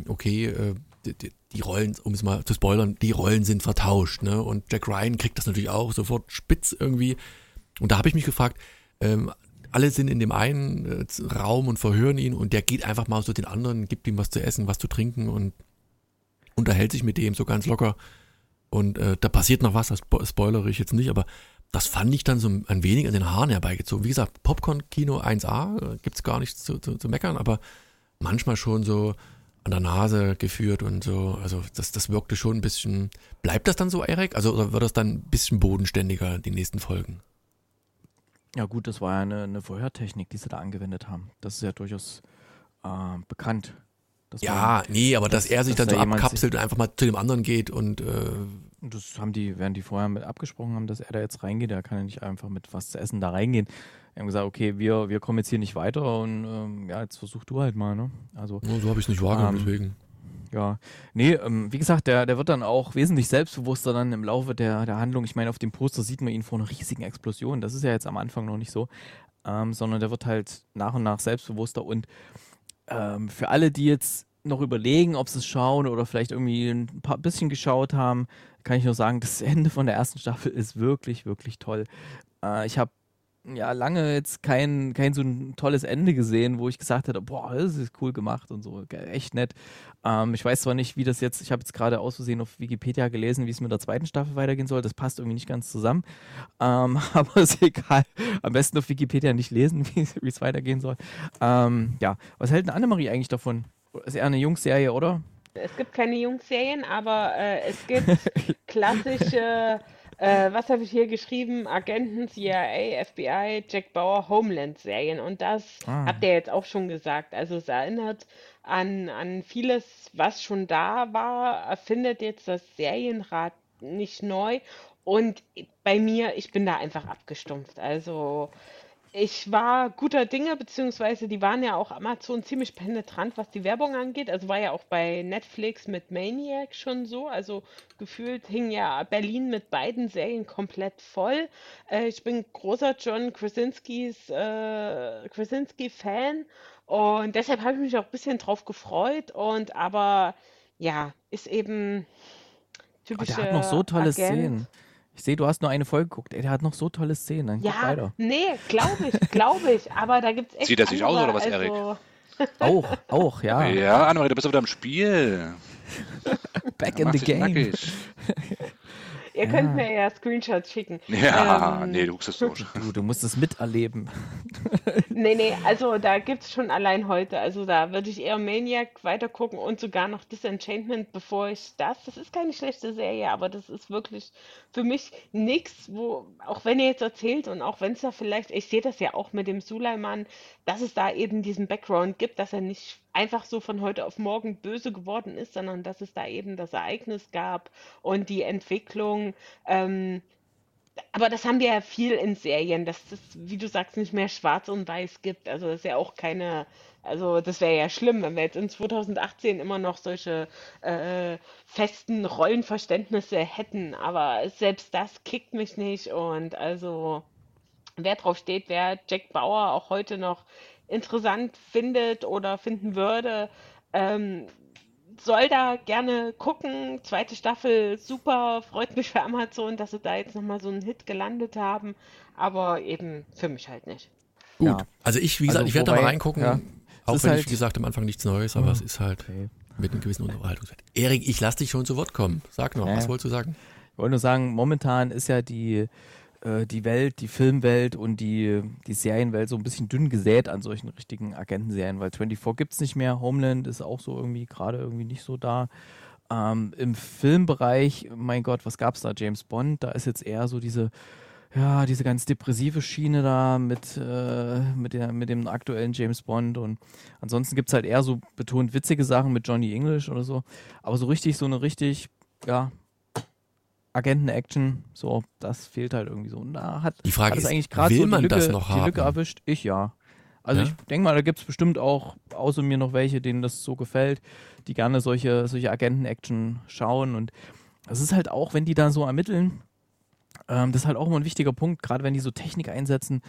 die Rollen, um es mal zu spoilern, die Rollen sind vertauscht, ne? Und Jack Ryan kriegt das natürlich auch sofort spitz irgendwie. Und da habe ich mich gefragt, alle sind in dem einen Raum und verhören ihn und der geht einfach mal zu den anderen, gibt ihm was zu essen, was zu trinken und unterhält sich mit dem so ganz locker. Und da passiert noch was, das spoilere ich jetzt nicht, aber das fand ich dann so ein wenig an den Haaren herbeigezogen. Wie gesagt, Popcorn-Kino 1A, gibt's gar nichts zu meckern, aber manchmal schon so an der Nase geführt und so. Also das wirkte schon ein bisschen. Bleibt das dann so, Erik? Also oder wird das dann ein bisschen bodenständiger, die nächsten Folgen? Ja gut, das war ja eine Vorhertechnik, die sie da angewendet haben. Das ist ja durchaus bekannt. Aber dass er sich dann so abkapselt und einfach mal zu dem anderen geht und das während die vorher mit abgesprochen haben, dass er da jetzt reingeht, der kann ja nicht einfach mit was zu essen da reingehen. Wir haben gesagt, okay, wir kommen jetzt hier nicht weiter und jetzt versuch du halt mal, ne? Also so habe ich es nicht wahrgenommen, deswegen. Ja, nee, wie gesagt, der wird dann auch wesentlich selbstbewusster dann im Laufe der Handlung. Ich meine, auf dem Poster sieht man ihn vor einer riesigen Explosion. Das ist ja jetzt am Anfang noch nicht so, sondern der wird halt nach und nach selbstbewusster und für alle, die jetzt noch überlegen, ob sie es schauen oder vielleicht irgendwie ein bisschen geschaut haben, kann ich nur sagen, das Ende von der ersten Staffel ist wirklich, wirklich toll. Ich habe lange jetzt kein so ein tolles Ende gesehen, wo ich gesagt hätte, boah, das ist cool gemacht und so, echt nett. Ich weiß zwar nicht, wie das jetzt, ich habe jetzt gerade aus Versehen auf Wikipedia gelesen, wie es mit der zweiten Staffel weitergehen soll, das passt irgendwie nicht ganz zusammen, aber ist egal, am besten auf Wikipedia nicht lesen, wie es weitergehen soll. Was hält denn Annemarie eigentlich davon? Ist eher eine Jungsserie, oder? Es gibt keine Jungsserien, aber es gibt klassische was habe ich hier geschrieben? Agenten, CIA, FBI, Jack Bauer, Homeland-Serien. Und das habt ihr jetzt auch schon gesagt. Also es erinnert an vieles, was schon da war, erfindet jetzt das Serienrad nicht neu. Und bei mir, ich bin da einfach abgestumpft. Also ich war guter Dinge, beziehungsweise die waren ja auch Amazon ziemlich penetrant, was die Werbung angeht. Also war ja auch bei Netflix mit Maniac schon so. Also gefühlt hing ja Berlin mit beiden Serien komplett voll. Ich bin großer John Krasinski-Fan und deshalb habe ich mich auch ein bisschen drauf gefreut. Aber ja, ist eben typische der hat noch so tolle Agent. Szenen. Ich sehe, du hast nur eine Folge geguckt. Der hat noch so tolle Szenen. Dann Ja, nee, glaube ich. Aber da gibt es echt Sieht er sich aus oder was, Erik? Auch, ja. Ja, Annemarie, du bist wieder im Spiel. Back in the game. Ihr könnt mir ja Screenshots schicken. Ja, nee, du guckst es so. Du musst es miterleben. Nee, also da gibt es schon allein heute. Also da würde ich eher Maniac weitergucken und sogar noch Disenchantment, bevor ich das. Das ist keine schlechte Serie, aber das ist wirklich für mich nichts, wo, auch wenn ihr jetzt erzählt und auch wenn es da vielleicht, ich sehe das ja auch mit dem Suleiman, dass es da eben diesen Background gibt, dass er nicht einfach so von heute auf morgen böse geworden ist, sondern dass es da eben das Ereignis gab und die Entwicklung. Aber das haben wir ja viel in Serien, dass es, wie du sagst, nicht mehr schwarz und weiß gibt. Also das ist ja auch keine, also das wäre ja schlimm, wenn wir jetzt in 2018 immer noch solche festen Rollenverständnisse hätten. Aber selbst das kickt mich nicht. Und also wer drauf steht, wer Jack Bauer auch heute noch interessant findet oder finden würde, ähm, soll da gerne gucken. Zweite Staffel, super. Freut mich für Amazon, dass sie da jetzt nochmal so einen Hit gelandet haben. Aber eben für mich halt nicht. Gut, Ja. also ich, wie gesagt, Also ich werde da mal wobei, reingucken. ja, Auch ist wenn halt- ich, wie gesagt, am Anfang nichts Neues, aber es ist halt Okay. mit einem gewissen Unterhaltungswert. Erik, ich lasse dich schon zu Wort kommen. Sag noch, Ja. was wolltest du sagen? Ich wollte nur sagen, momentan ist ja die Welt, die Filmwelt und die Serienwelt so ein bisschen dünn gesät an solchen richtigen Agentenserien, weil 24 gibt es nicht mehr, Homeland ist auch so irgendwie gerade irgendwie nicht so da. Im Filmbereich, mein Gott, was gab's da? James Bond, da ist jetzt eher so diese ganz depressive Schiene da mit dem aktuellen James Bond und ansonsten gibt es halt eher so betont witzige Sachen mit Johnny English oder so, aber so eine richtig, Agenten-Action, so, das fehlt halt irgendwie so. Und da hat Die Frage es ist, eigentlich gerade will so die man Lücke, das noch die Lücke haben? erwischt. Ich ja. Also Ja? ich denke mal, da gibt es bestimmt auch außer mir noch welche, denen das so gefällt, die gerne solche Agenten-Action schauen. Und es ist halt auch, wenn die da so ermitteln, das ist halt auch immer ein wichtiger Punkt, gerade wenn die so Technik einsetzen,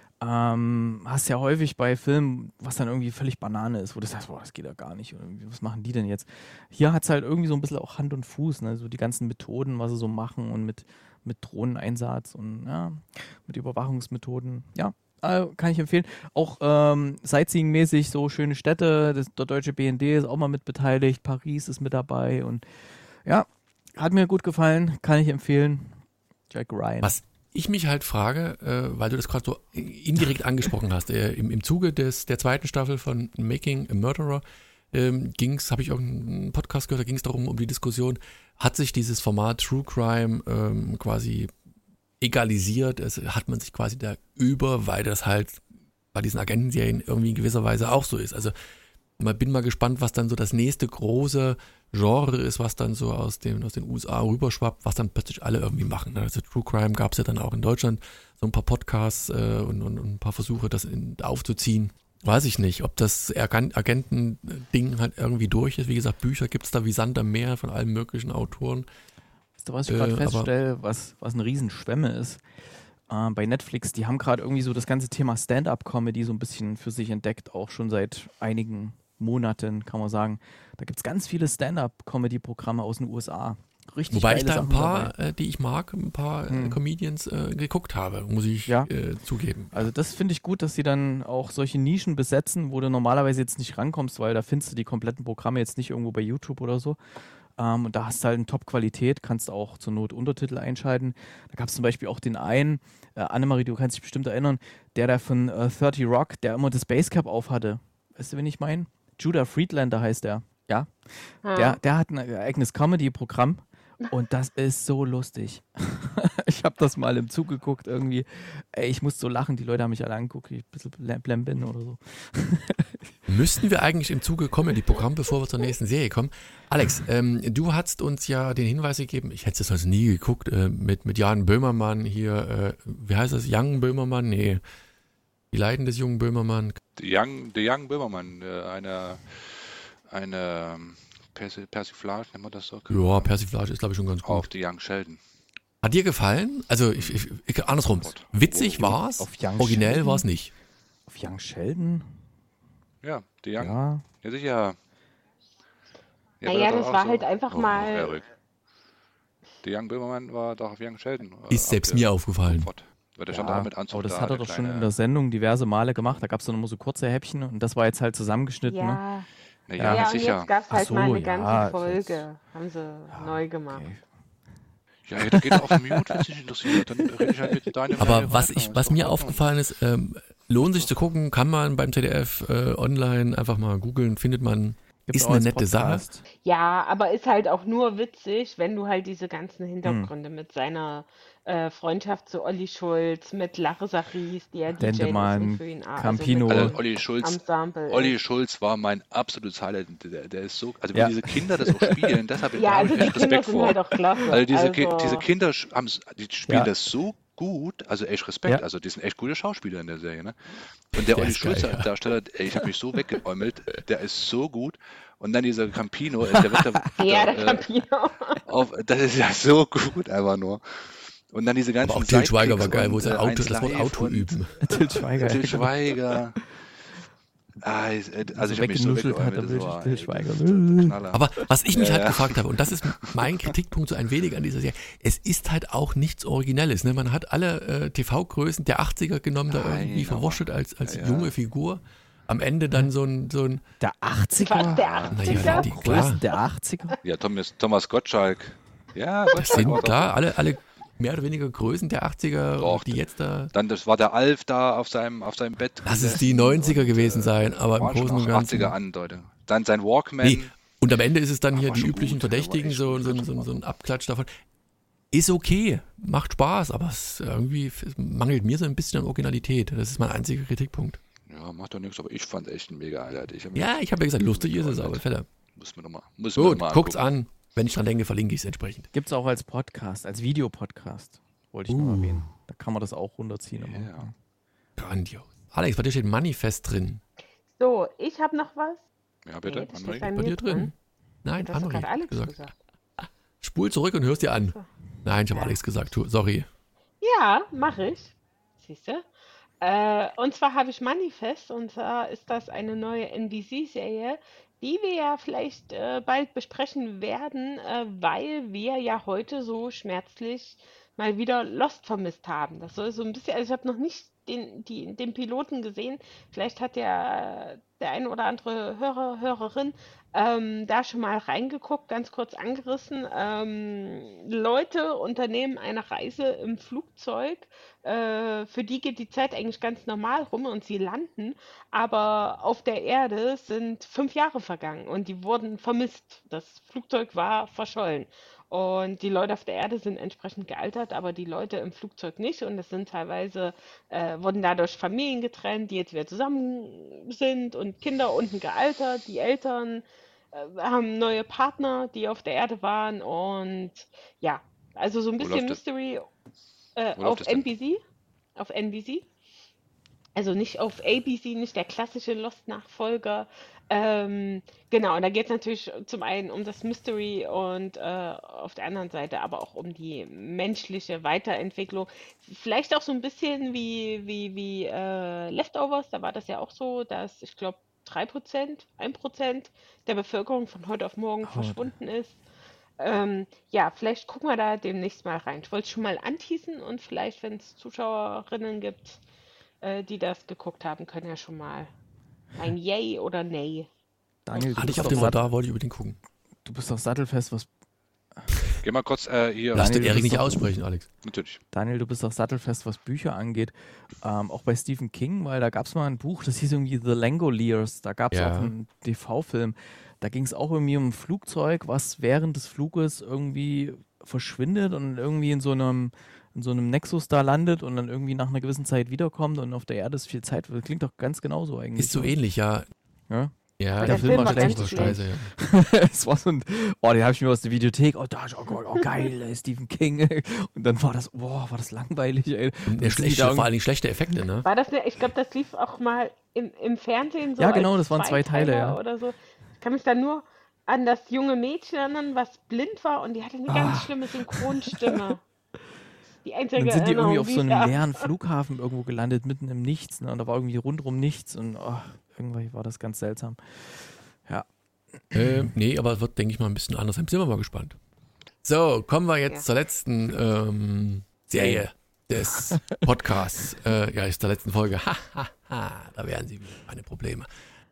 hast ja häufig bei Filmen, was dann irgendwie völlig Banane ist, wo du sagst, boah, das geht ja gar nicht. Oder was machen die denn jetzt? Hier hat es halt irgendwie so ein bisschen auch Hand und Fuß, ne? So die ganzen Methoden, was sie so machen und mit Drohneneinsatz und ja, mit Überwachungsmethoden. Ja, kann ich empfehlen. Auch Sightseeing-mäßig so schöne Städte, der deutsche BND ist auch mal mit beteiligt, Paris ist mit dabei und ja, hat mir gut gefallen, kann ich empfehlen. Jack Ryan. Was ich mich halt frage, weil du das gerade so indirekt angesprochen hast, im Zuge der zweiten Staffel von Making a Murderer habe ich auch einen Podcast gehört, da ging es darum, um die Diskussion, hat sich dieses Format True Crime quasi egalisiert, hat man sich quasi da über, weil das halt bei diesen Agentenserien irgendwie in gewisser Weise auch so ist. Also bin mal gespannt, was dann so das nächste große Genre ist, was dann so aus den USA rüberschwappt, was dann plötzlich alle irgendwie machen. Also True Crime gab es ja dann auch in Deutschland, so ein paar Podcasts und ein paar Versuche, das aufzuziehen. Weiß ich nicht, ob das Agenten-Ding halt irgendwie durch ist. Wie gesagt, Bücher gibt es da wie Sand am Meer von allen möglichen Autoren. Weißt du, was ich gerade feststelle, was eine Riesenschwemme ist? Bei Netflix, die haben gerade irgendwie so das ganze Thema Stand-up-Comedy so ein bisschen für sich entdeckt, auch schon seit einigen Monaten, kann man sagen. Da gibt es ganz viele Stand-up-Comedy-Programme aus den USA. Richtig Wobei ich da geile ein Sachen paar, dabei. die ich mag, ein paar Comedians geguckt habe, muss ich zugeben. Also das finde ich gut, dass sie dann auch solche Nischen besetzen, wo du normalerweise jetzt nicht rankommst, weil da findest du die kompletten Programme jetzt nicht irgendwo bei YouTube oder so. Und da hast du halt eine Top-Qualität, kannst auch zur Not Untertitel einschalten. Da gab es zum Beispiel auch den einen, Annemarie, du kannst dich bestimmt erinnern, der von 30 Rock, der immer das Basecap auf hatte. Weißt du, wen ich meine? Judah Friedlander heißt der. Ja. Der hat ein eigenes Comedy-Programm und das ist so lustig. Ich habe das mal im Zug geguckt irgendwie. Ey, ich muss so lachen, die Leute haben mich alle angeguckt, wie ich ein bisschen blem bin oder so. Müssten wir eigentlich im Zuge Comedy-Programm, bevor wir zur nächsten Serie kommen? Alex, du hast uns ja den Hinweis gegeben, ich hätte es also nie geguckt, mit Jan Böhmermann hier, wie heißt das, Young Böhmermann? Nee, die Leiden des jungen Böhmermann. The Young Böhmermann, eine Persiflage, nennt man das so? Ja, Persiflage ist glaube ich schon ganz gut. Auf The Young Sheldon. Hat dir gefallen? Also andersrum, witzig war es, originell war es nicht. Auf Young Sheldon? Ja, The Young. Ja. Ja, sicher. Naja, das war halt einfach mal. Erik. The Young Böhmermann war doch auf Young Sheldon. Ist selbst mir aufgefallen. Weil der stand da mit Anzug aber das da, hat er der doch schon kleine- in der Sendung diverse Male gemacht. Da gab es dann immer so kurze Häppchen und das war jetzt halt zusammengeschnitten. Ne? Ja. Ja, Ja, und sicher. jetzt gab es halt Ach so, mal eine ja, ganze das- Folge. Haben sie neu gemacht. Okay. Ja, da geht er auf den Mute, wenn es nicht interessiert. Dann rede ich halt mit Daniel. Aber was mir aufgefallen ist, lohnt sich zu gucken, kann man beim ZDF online einfach mal googeln, findet man, ist eine nette Sache. Ja, aber ist halt auch nur witzig, wenn du halt diese ganzen Hintergründe mit seiner Freundschaft zu Olli Schulz, mit Larissa Ries, die ja DJ Dendemann, für ihn Campino. also Olli Schulz, Ensemble. Olli Schulz war mein absolutes Highlight. Der ist so, also wie diese Kinder das auch spielen, das habe ich Ja, also die echt Kinder Respekt sind vor. halt auch klasse. Also diese Kinder die spielen Ja. das so gut, also echt Respekt, Ja. also die sind echt gute Schauspieler in der Serie, ne? Und der Olli ist Schulz, geil, ja. Darsteller, ey, ich habe mich so weggeäumelt, der ist so gut. Und dann dieser Campino, der wird der Campino. das ist ja so gut, einfach nur. Und dann diese ganzen Aber auch Til Schweiger war Sidekicks geil, wo sie und, das Wort 1Live Auto und üben. Til Schweiger. Til Schweiger. Also ich habe mich so weggenuschelt hat, weggeäumelt, dann das war Til Schweiger. Knaller. Aber was ich mich Ja, halt ja. gefragt habe, und das ist mein Kritikpunkt so ein wenig an dieser Serie, es ist halt auch nichts Originelles. Ne? Man hat alle TV-Größen der 80er genommen, da Nein, irgendwie aber- verwurschtelt als Ja. junge Figur. Am Ende dann so ein Der Was, 80er? der naja, 80er? die, Größen klar, der 80er? Ja, Thomas Gottschalk. Ja, das Gottschalk sind war doch- klar alle mehr oder weniger Größen der 80er, Doch, die jetzt da, Dann, das war der Alf da auf seinem Bett. lass es die 90er gewesen sein, aber im Waren schon Großen und auch Ganzen. 80er Andeutung. Dann sein Walkman. Nee, und am Ende ist es dann hier war die schon üblichen gut, der war Verdächtigen, echt so gut, ein Abklatsch davon. Ist okay, macht Spaß, aber es irgendwie mangelt mir so ein bisschen an Originalität. Das ist mein einziger Kritikpunkt. Ja, macht doch nichts, aber ich fand echt ein mega Highlight. Ich Ja, ich habe ja gesagt, lustig ist es, aber Fälle. Muss man Gut, mal guckt's angucken. an. Wenn ich dran denke, verlinke ich es entsprechend. Gibt es auch als Podcast, als Videopodcast. Wollte ich noch erwähnen. Da kann man das auch runterziehen. Immer. Ja. Grandios. Alex, bei dir steht Manifest drin. So, ich habe noch was. Ja, bitte. Nee, das steht Annemarie? bei Bei mir dir drin? Nein, Du hast doch Annemarie gerade Alex gesagt. gesagt. Spul zurück und hörst dir an. So. Nein, ich habe Ja. Alex gesagt. Sorry. Ja, mache ich. Siehst du? Und zwar habe ich Manifest, und zwar ist das eine neue NBC-Serie, die wir ja vielleicht bald besprechen werden, weil wir ja heute so schmerzlich mal wieder Lost vermisst haben. Das soll so ein bisschen, also ich habe noch nicht den Piloten gesehen. Vielleicht hat der eine oder andere Hörerin da schon mal reingeguckt, ganz kurz angerissen. Leute unternehmen eine Reise im Flugzeug. Für die geht die Zeit eigentlich ganz normal rum und sie landen. Aber auf der Erde sind 5 Jahre vergangen und die wurden vermisst. Das Flugzeug war verschollen. Und die Leute auf der Erde sind entsprechend gealtert, aber die Leute im Flugzeug nicht. Und es sind teilweise, wurden dadurch Familien getrennt, die jetzt wieder zusammen sind und Kinder unten gealtert. Die Eltern haben neue Partner, die auf der Erde waren. Und ja, also so ein Wo bisschen läuft das? Mystery Wo läuft auf das denn? NBC. Auf NBC. Also nicht auf ABC, nicht der klassische Lost-Nachfolger. Genau, und da geht es natürlich zum einen um das Mystery und auf der anderen Seite aber auch um die menschliche Weiterentwicklung. Vielleicht auch so ein bisschen wie Leftovers, da war das ja auch so, dass ich glaube 3%, 1% der Bevölkerung von heute auf morgen verschwunden ist. Ja, vielleicht gucken wir da demnächst mal rein. Ich wollte es schon mal anteasen und vielleicht, wenn es Zuschauerinnen gibt, die das geguckt haben, können ja schon mal ein Yay oder Nay. Daniel, Hatte ich auf dem Radar, wollte ich unbedingt gucken. du bist doch sattelfest, was Geh mal kurz hier. Lass den du Erik bist nicht doch- aussprechen, Alex. Natürlich. Daniel, du bist doch sattelfest, was Bücher angeht. Auch bei Stephen King, weil da gab es mal ein Buch, das hieß irgendwie The Langoliers. Da gab es Ja. auch einen TV-Film. Da ging es auch irgendwie um ein Flugzeug, was während des Fluges irgendwie verschwindet und irgendwie in so einem Nexus da landet und dann irgendwie nach einer gewissen Zeit wiederkommt und auf der Erde ist viel Zeit. Das klingt doch ganz genauso eigentlich. Ist so ähnlich, ja. Ja? Ja, Aber der Film war ganz schlecht. scheiße, ja. Es war so ein, den habe ich mir aus der Videothek, geil, Stephen King. Und dann war das, war das langweilig, ey. Und der schlechte, vor allen Dingen schlechte Effekte, ne? War das ne, ich glaube, das lief auch mal im Fernsehen so Ja, genau, als das waren 2 Teile, Zweiteiler ja. oder so. Ich kann mich da nur an das junge Mädchen erinnern, was blind war und die hatte eine ganz schlimme Synchronstimme. Die einzige Dann sind die irgendwie Erinnerung, auf die so ich einem habe. leeren Flughafen irgendwo gelandet, mitten im Nichts. Ne? Und da war irgendwie rundrum nichts und irgendwie war das ganz seltsam. Ja. Nee, aber es wird, denke ich mal, ein bisschen anders sein. Sind wir mal gespannt. So, kommen wir jetzt zur letzten Serie des Podcasts. Ja, ist der letzten Folge. Da wären sie wieder meine Probleme.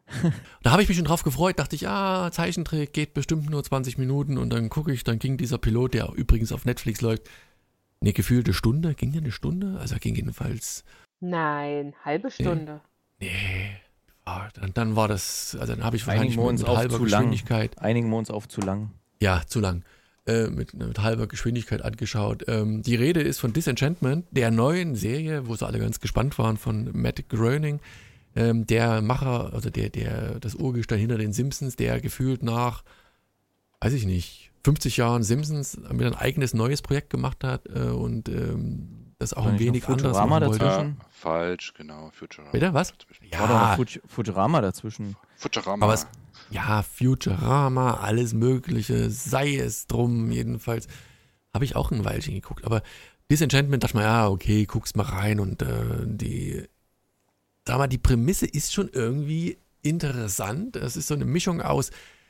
Da habe ich mich schon drauf gefreut, dachte ich, Zeichentrick geht bestimmt nur 20 Minuten und dann gucke ich, dann ging dieser Pilot, der übrigens auf Netflix läuft, eine gefühlte Stunde, ging der eine Stunde? Also ging jedenfalls... Nein, halbe Stunde. Nee, dann war das, also dann habe ich wahrscheinlich mit halber Geschwindigkeit... Einigen wir uns auf zu lang. Ja, zu lang. Mit halber Geschwindigkeit angeschaut. Die Rede ist von Disenchantment, der neuen Serie, wo sie alle ganz gespannt waren, von Matt Groening. Der Macher, also das Urgestein hinter den Simpsons, der gefühlt nach, weiß ich nicht, 50 Jahren Simpsons mit ein eigenes neues Projekt gemacht hat und das auch ein wenig anderes machen wollte. Ja, falsch, genau, Futurama. Bitte, was? Ja. War doch Futurama dazwischen. Futurama. Aber Futurama, alles Mögliche, sei es drum, jedenfalls. Habe ich auch ein Weilchen geguckt. Aber Disenchantment dachte man, okay, guck's mal rein und die Prämisse ist schon irgendwie interessant. Es ist so eine Mischung aus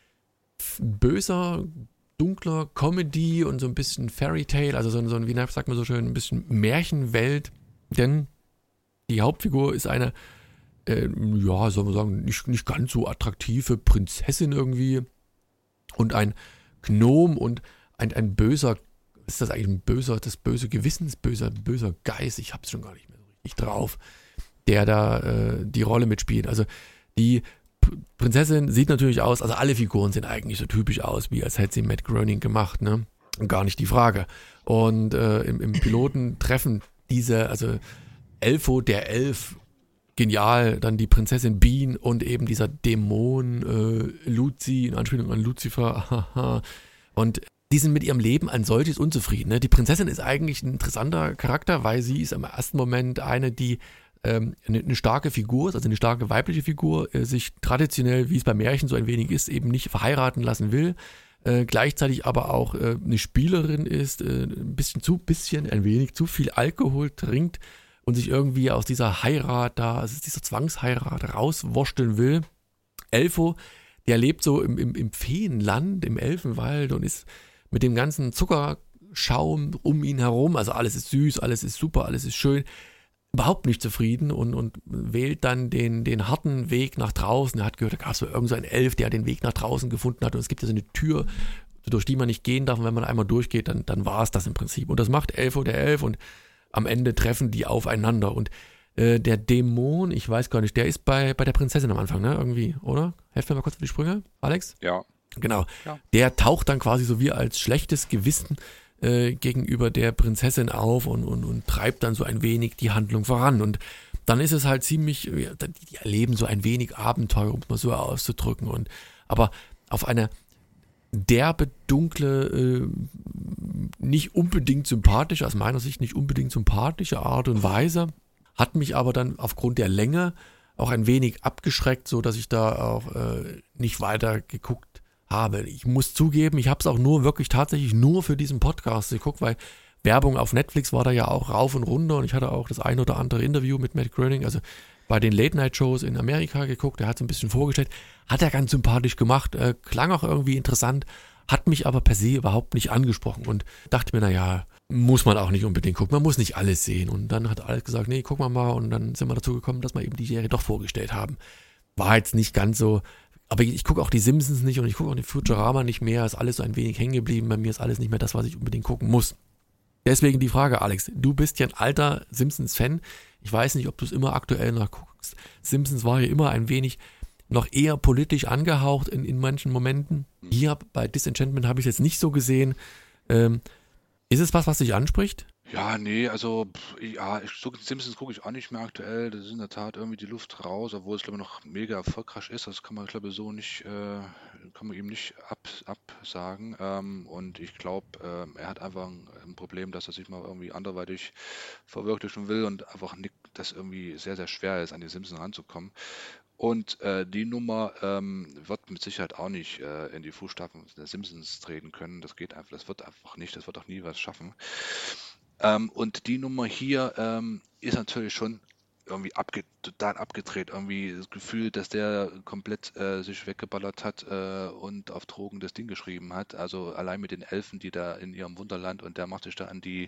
böser, dunkler Comedy und so ein bisschen Fairy Tale, also so ein, wie sagt man so schön, ein bisschen Märchenwelt. Denn die Hauptfigur ist eine, soll man sagen, nicht ganz so attraktive Prinzessin irgendwie. Und ein Gnom und ein böser, ist das eigentlich das böse Gewissensböser Geist, ich hab's schon gar nicht mehr so richtig drauf, der da die Rolle mitspielt. Also die Prinzessin sieht natürlich aus, also alle Figuren sehen eigentlich so typisch aus, wie als hätte sie Matt Groening gemacht, ne? Und gar nicht die Frage. Und im Piloten treffen also Elfo, der Elf, genial, dann die Prinzessin Bean und eben dieser Dämon Luzi, in Anspielung an Lucifer, und die sind mit ihrem Leben ein solches unzufrieden. Ne? Die Prinzessin ist eigentlich ein interessanter Charakter, weil sie ist im ersten Moment eine, die eine starke Figur ist, also eine starke weibliche Figur, sich traditionell, wie es bei Märchen so ein wenig ist, eben nicht verheiraten lassen will, gleichzeitig aber auch eine Spielerin ist, ein wenig zu viel Alkohol trinkt und sich irgendwie aus dieser Heirat also dieser Zwangsheirat rauswursteln will. Elfo, der lebt so im Feenland, im Elfenwald und ist mit dem ganzen Zuckerschaum um ihn herum, also alles ist süß, alles ist super, alles ist schön, überhaupt nicht zufrieden und wählt dann den harten Weg nach draußen. Er hat gehört, da gab es so irgend so einen Elf, der den Weg nach draußen gefunden hat und es gibt ja so eine Tür, durch die man nicht gehen darf und wenn man einmal durchgeht, dann war es das im Prinzip. Und das macht Elfo der Elf und am Ende treffen die aufeinander und der Dämon, ich weiß gar nicht, der ist bei der Prinzessin am Anfang, ne, irgendwie, oder? Helft mir mal kurz auf die Sprünge, Alex? Ja. Genau. Ja. Der taucht dann quasi so wie als schlechtes Gewissen gegenüber der Prinzessin auf und treibt dann so ein wenig die Handlung voran. Und dann ist es halt ziemlich, die erleben so ein wenig Abenteuer, um es mal so auszudrücken. Aber auf eine derbe, dunkle, nicht unbedingt sympathische, aus meiner Sicht nicht unbedingt sympathische Art und Weise, hat mich aber dann aufgrund der Länge auch ein wenig abgeschreckt, so dass ich da auch nicht weiter geguckt habe. Ich muss zugeben, ich habe es auch tatsächlich nur für diesen Podcast geguckt, weil Werbung auf Netflix war da ja auch rauf und runter und ich hatte auch das ein oder andere Interview mit Matt Groening, also bei den Late-Night-Shows in Amerika geguckt, der hat es ein bisschen vorgestellt, hat er ganz sympathisch gemacht, klang auch irgendwie interessant, hat mich aber per se überhaupt nicht angesprochen und dachte mir, muss man auch nicht unbedingt gucken, man muss nicht alles sehen. Und dann hat Alex gesagt, nee, gucken wir mal und dann sind wir dazu gekommen, dass wir eben die Serie doch vorgestellt haben. War jetzt nicht ganz so, aber ich gucke auch die Simpsons nicht und ich gucke auch die Futurama nicht mehr, ist alles so ein wenig hängen geblieben, bei mir ist alles nicht mehr das, was ich unbedingt gucken muss. Deswegen die Frage, Alex, du bist ja ein alter Simpsons-Fan, ich weiß nicht, ob du es immer aktuell nachguckst. Simpsons war ja immer ein wenig noch eher politisch angehaucht in manchen Momenten. Hier bei Disenchantment habe ich es jetzt nicht so gesehen. Ist es was dich anspricht? Ja, nee, also, Simpsons gucke ich auch nicht mehr aktuell. Das ist in der Tat irgendwie die Luft raus, obwohl es, glaube ich, noch mega erfolgreich ist. Das kann man, glaube ich, so nicht, kann man ihm nicht absagen. Und ich glaube, er hat einfach ein Problem, dass er sich mal irgendwie anderweitig verwirklichen will und einfach das irgendwie sehr, sehr schwer ist, an die Simpsons ranzukommen. Und die Nummer wird mit Sicherheit auch nicht in die Fußstapfen der Simpsons treten können. Das geht einfach, das wird einfach nicht, das wird auch nie was schaffen. Und die Nummer hier ist natürlich schon irgendwie total abgedreht. Irgendwie das Gefühl, dass der komplett sich weggeballert hat und auf Drogen das Ding geschrieben hat. Also allein mit den Elfen, die da in ihrem Wunderland und der macht sich da an die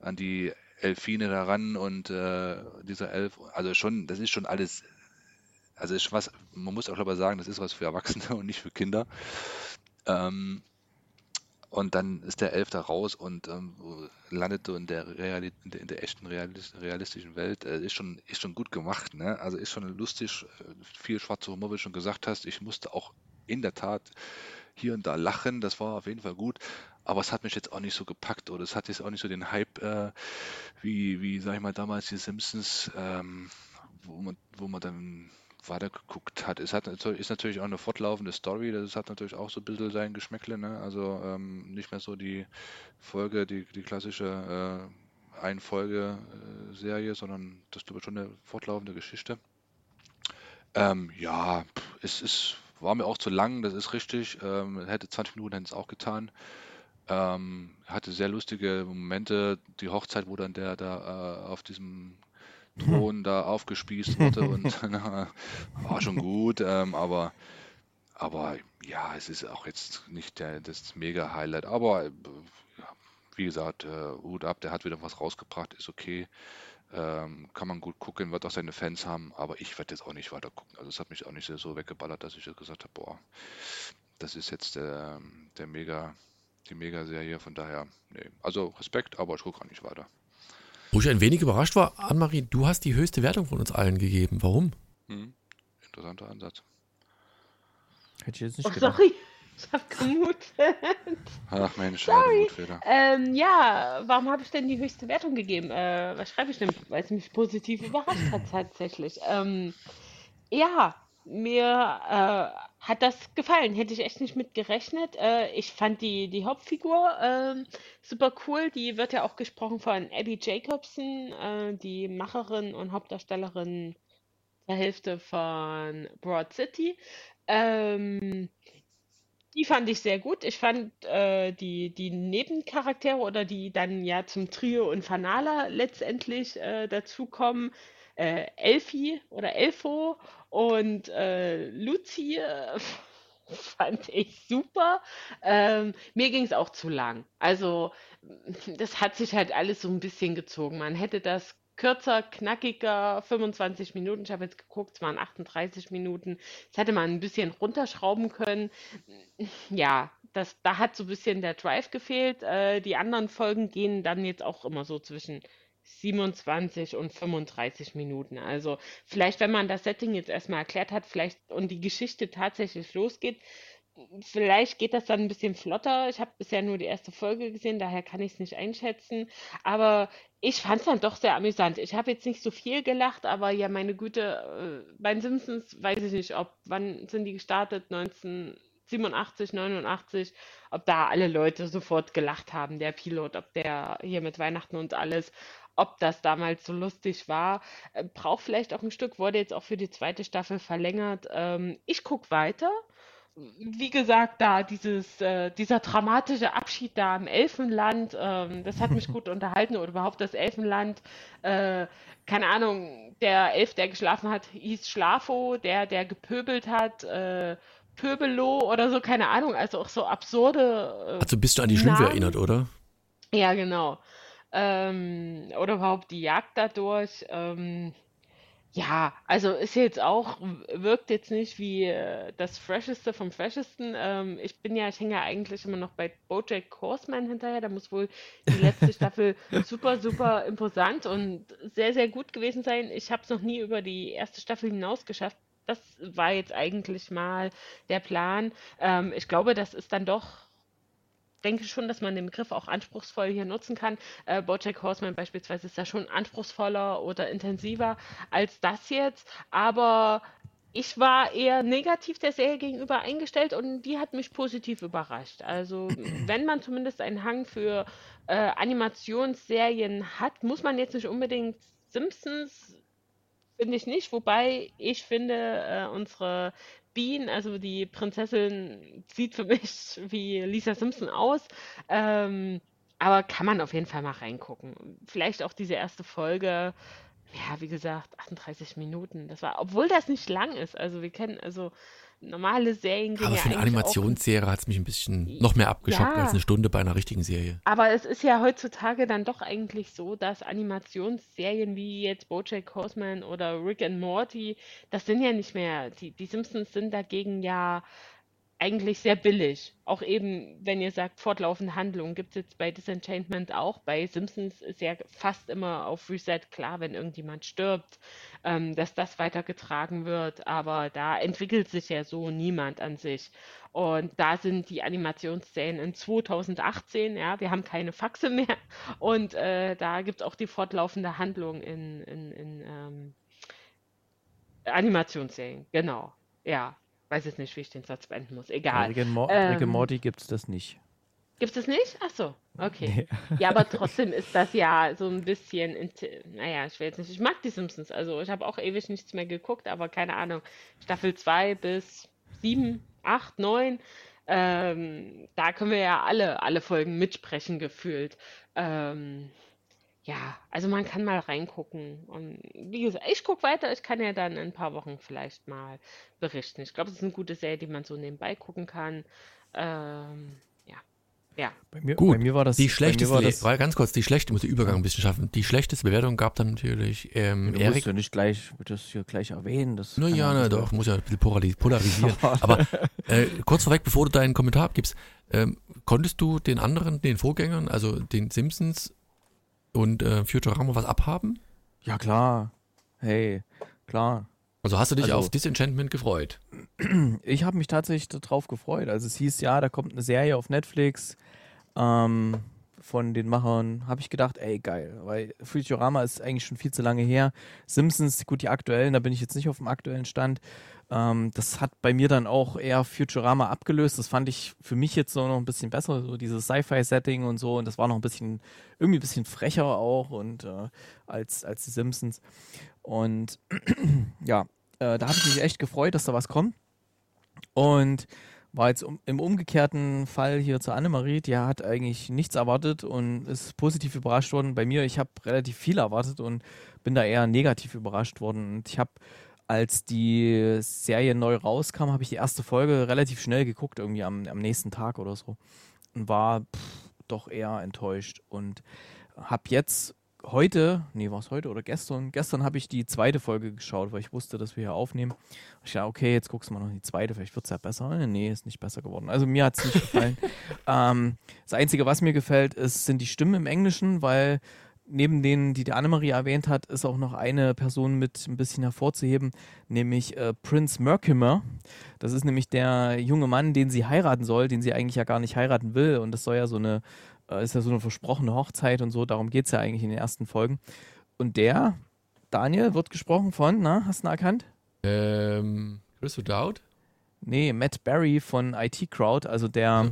Elfine daran und dieser Elf, also schon, das ist schon alles also ist was, man muss auch aber sagen, das ist was für Erwachsene und nicht für Kinder. Ähm, und dann ist der Elf da raus und landet so in der in der echten realistischen Welt. Ist schon gut gemacht, ne? Also ist schon lustig, viel schwarzer Humor, wie du schon gesagt hast. Ich musste auch in der Tat hier und da lachen, das war auf jeden Fall gut, aber es hat mich jetzt auch nicht so gepackt oder es hat jetzt auch nicht so den Hype wie sag ich mal, damals die Simpsons, wo man dann weitergeguckt hat. Ist natürlich auch eine fortlaufende Story, das hat natürlich auch so ein bisschen sein Geschmäckle, ne? Also nicht mehr so die die klassische Ein-Folge-Serie, sondern das ist schon eine fortlaufende Geschichte. Ja, war mir auch zu lang, das ist richtig. Hätte 20 Minuten hätten es auch getan. Hatte sehr lustige Momente. Die Hochzeit, wo dann der da auf diesem Thron da aufgespießt wurde und war schon gut, aber ja, es ist auch jetzt nicht das Mega-Highlight. Aber ja, wie gesagt, Hut ab, der hat wieder was rausgebracht, ist okay. Kann man gut gucken, wird auch seine Fans haben, aber ich werde jetzt auch nicht weiter gucken. Also es hat mich auch nicht so weggeballert, dass ich jetzt gesagt habe, boah, das ist jetzt die Mega-Serie, von daher, nee. Also Respekt, aber ich gucke auch nicht weiter. Wo ich ein wenig überrascht war, Annemarie, du hast die höchste Wertung von uns allen gegeben. Warum? Interessanter Ansatz. Hätte ich jetzt nicht gedacht. Sorry, ich habe gemutet. Ach Mensch, Sorry. Mutfehler. Ja, warum habe ich denn die höchste Wertung gegeben? Was schreibe ich denn? Weil es mich positiv überrascht hat tatsächlich. Ja, mir hat das gefallen. Hätte ich echt nicht mit gerechnet. Ich fand die Hauptfigur super cool. Die wird ja auch gesprochen von Abby Jacobson, die Macherin und Hauptdarstellerin der Hälfte von Broad City. Ähm, Die fand ich sehr gut. Ich fand die Nebencharaktere oder die dann ja zum Trio Infernala letztendlich dazukommen, Elfie oder Elfo und Luzi fand ich super. Mir ging es auch zu lang. Also das hat sich halt alles so ein bisschen gezogen. Man hätte das kürzer, knackiger, 25 Minuten. Ich habe jetzt geguckt, es waren 38 Minuten. Das hätte man ein bisschen runterschrauben können. Ja, da hat so ein bisschen der Drive gefehlt. Die anderen Folgen gehen dann jetzt auch immer so zwischen 27 und 35 Minuten. Also vielleicht, wenn man das Setting jetzt erstmal erklärt hat, vielleicht und die Geschichte tatsächlich losgeht, vielleicht geht das dann ein bisschen flotter. Ich habe bisher nur die erste Folge gesehen, daher kann ich es nicht einschätzen. Aber ich fand es dann doch sehr amüsant. Ich habe jetzt nicht so viel gelacht, aber ja, meine Güte, bei den Simpsons weiß ich nicht, wann sind die gestartet? 1987, 89, ob da alle Leute sofort gelacht haben, der Pilot, ob der hier mit Weihnachten und alles, ob das damals so lustig war. Braucht vielleicht auch ein Stück, wurde jetzt auch für die zweite Staffel verlängert. Ich gucke weiter. Wie gesagt, dieser dramatische Abschied da im Elfenland, das hat mich gut unterhalten oder überhaupt das Elfenland. Äh, Keine Ahnung, der Elf, der geschlafen hat, hieß Schlafo, der gepöbelt hat, Pöbelo oder so, keine Ahnung, also auch so absurde Also bist du an die Schlümpfe Namen. erinnert, oder? Ja, genau. Oder überhaupt die Jagd dadurch. Ja, also ist jetzt auch, wirkt jetzt nicht wie das Fresheste vom Freshesten. Ich hänge ja eigentlich immer noch bei BoJack Horseman hinterher. Da muss wohl die letzte Staffel super, super imposant und sehr, sehr gut gewesen sein. Ich habe es noch nie über die erste Staffel hinaus geschafft. Das war jetzt eigentlich mal der Plan. Ich glaube, das ist dann doch, denke schon, dass man den Begriff auch anspruchsvoll hier nutzen kann. BoJack Horseman beispielsweise ist da schon anspruchsvoller oder intensiver als das jetzt, aber ich war eher negativ der Serie gegenüber eingestellt und die hat mich positiv überrascht. Also wenn man zumindest einen Hang für Animationsserien hat, muss man jetzt nicht unbedingt Simpsons, finde ich nicht, wobei ich finde, unsere Bean, also die Prinzessin, sieht für mich wie Lisa Simpson aus. Ähm, aber kann man auf jeden Fall mal reingucken. Vielleicht auch diese erste Folge, ja, wie gesagt, 38 Minuten. Das war, obwohl das nicht lang ist. Also wir kennen, also normale Serien gehen aber ja für eine eigentlich Animationsserie hat es mich ein bisschen noch mehr abgeschockt als eine Stunde bei einer richtigen Serie. aber es ist ja heutzutage dann doch eigentlich so, dass Animationsserien wie jetzt BoJack Horseman oder Rick and Morty, das sind ja nicht mehr, die Simpsons sind dagegen ja eigentlich sehr billig. Auch eben, wenn ihr sagt, fortlaufende Handlung, gibt es jetzt bei Disenchantment auch. Bei Simpsons ist ja fast immer auf Reset klar, wenn irgendjemand stirbt, dass das weitergetragen wird. Aber da entwickelt sich ja so niemand an sich. Und da sind die Animationsszenen in 2018, ja, wir haben keine Faxe mehr. Und da gibt es auch die fortlaufende Handlung in Animationsserien, genau. Ja, weiß jetzt nicht, wie ich den Satz beenden muss. Egal. Rick and Morty gibt es das nicht. Gibt es nicht? Ach so, okay. Nee. Ja, aber trotzdem ist das ja so ein bisschen, naja, ich will jetzt nicht, ich mag die Simpsons, also ich habe auch ewig nichts mehr geguckt, aber keine Ahnung, Staffel 2 bis 7, 8, 9, da können wir ja alle Folgen mitsprechen gefühlt. Ja, also man kann mal reingucken. Und wie gesagt, ich gucke weiter. Ich kann ja dann in ein paar Wochen vielleicht mal berichten. Ich glaube, es ist eine gute Serie, die man so nebenbei gucken kann. Ja. Ja. Gut, bei mir war das. Die schlechteste, weil ganz kurz, die schlechte, ich muss den Übergang ein bisschen schaffen. Die schlechteste Bewertung gab dann natürlich Du Erik. musst ja nicht gleich das hier gleich erwähnen. Das kann Ja, man doch, muss ja ein bisschen polarisieren. Aber kurz vorweg, bevor du deinen Kommentar abgibst, konntest du den anderen, den Vorgängern, also den Simpsons und Futurama was abhaben? Ja, klar. Hey, klar. Also hast du dich auf Disenchantment gefreut? Ich habe mich tatsächlich darauf gefreut. Also es hieß, ja, da kommt eine Serie auf Netflix von den Machern. Habe ich gedacht, ey, geil. Weil Futurama ist eigentlich schon viel zu lange her. Simpsons, gut, die aktuellen, da bin ich jetzt nicht auf dem aktuellen Stand. Das hat bei mir dann auch eher Futurama abgelöst. Das fand ich für mich jetzt so noch ein bisschen besser, so dieses Sci-Fi-Setting und so. Und das war noch irgendwie ein bisschen frecher auch und als die Simpsons. Und ja, da habe ich mich echt gefreut, dass da was kommt. Und war jetzt im umgekehrten Fall hier zu Annemarie, die hat eigentlich nichts erwartet und ist positiv überrascht worden. Bei mir, ich habe relativ viel erwartet und bin da eher negativ überrascht worden. Und ich habe, als die Serie neu rauskam, habe ich die erste Folge relativ schnell geguckt, irgendwie am nächsten Tag oder so. Und war doch eher enttäuscht. Und habe jetzt war es heute oder gestern? Gestern habe ich die zweite Folge geschaut, weil ich wusste, dass wir hier aufnehmen. Ich dachte, okay, jetzt guckst du mal noch die zweite, vielleicht wird es ja besser. Nee, ist nicht besser geworden. Also mir hat es nicht gefallen. Das Einzige, was mir gefällt, sind die Stimmen im Englischen, weil neben denen, die Annemarie erwähnt hat, ist auch noch eine Person mit ein bisschen hervorzuheben, nämlich Prince Mortimer. Das ist nämlich der junge Mann, den sie heiraten soll, den sie eigentlich ja gar nicht heiraten will. Und das soll ja ist ja so eine versprochene Hochzeit und so, darum geht es ja eigentlich in den ersten Folgen. Und der, Daniel, wird gesprochen von, hast du ihn erkannt? Chris O'Dowd? Nee, Matt Berry von IT Crowd, also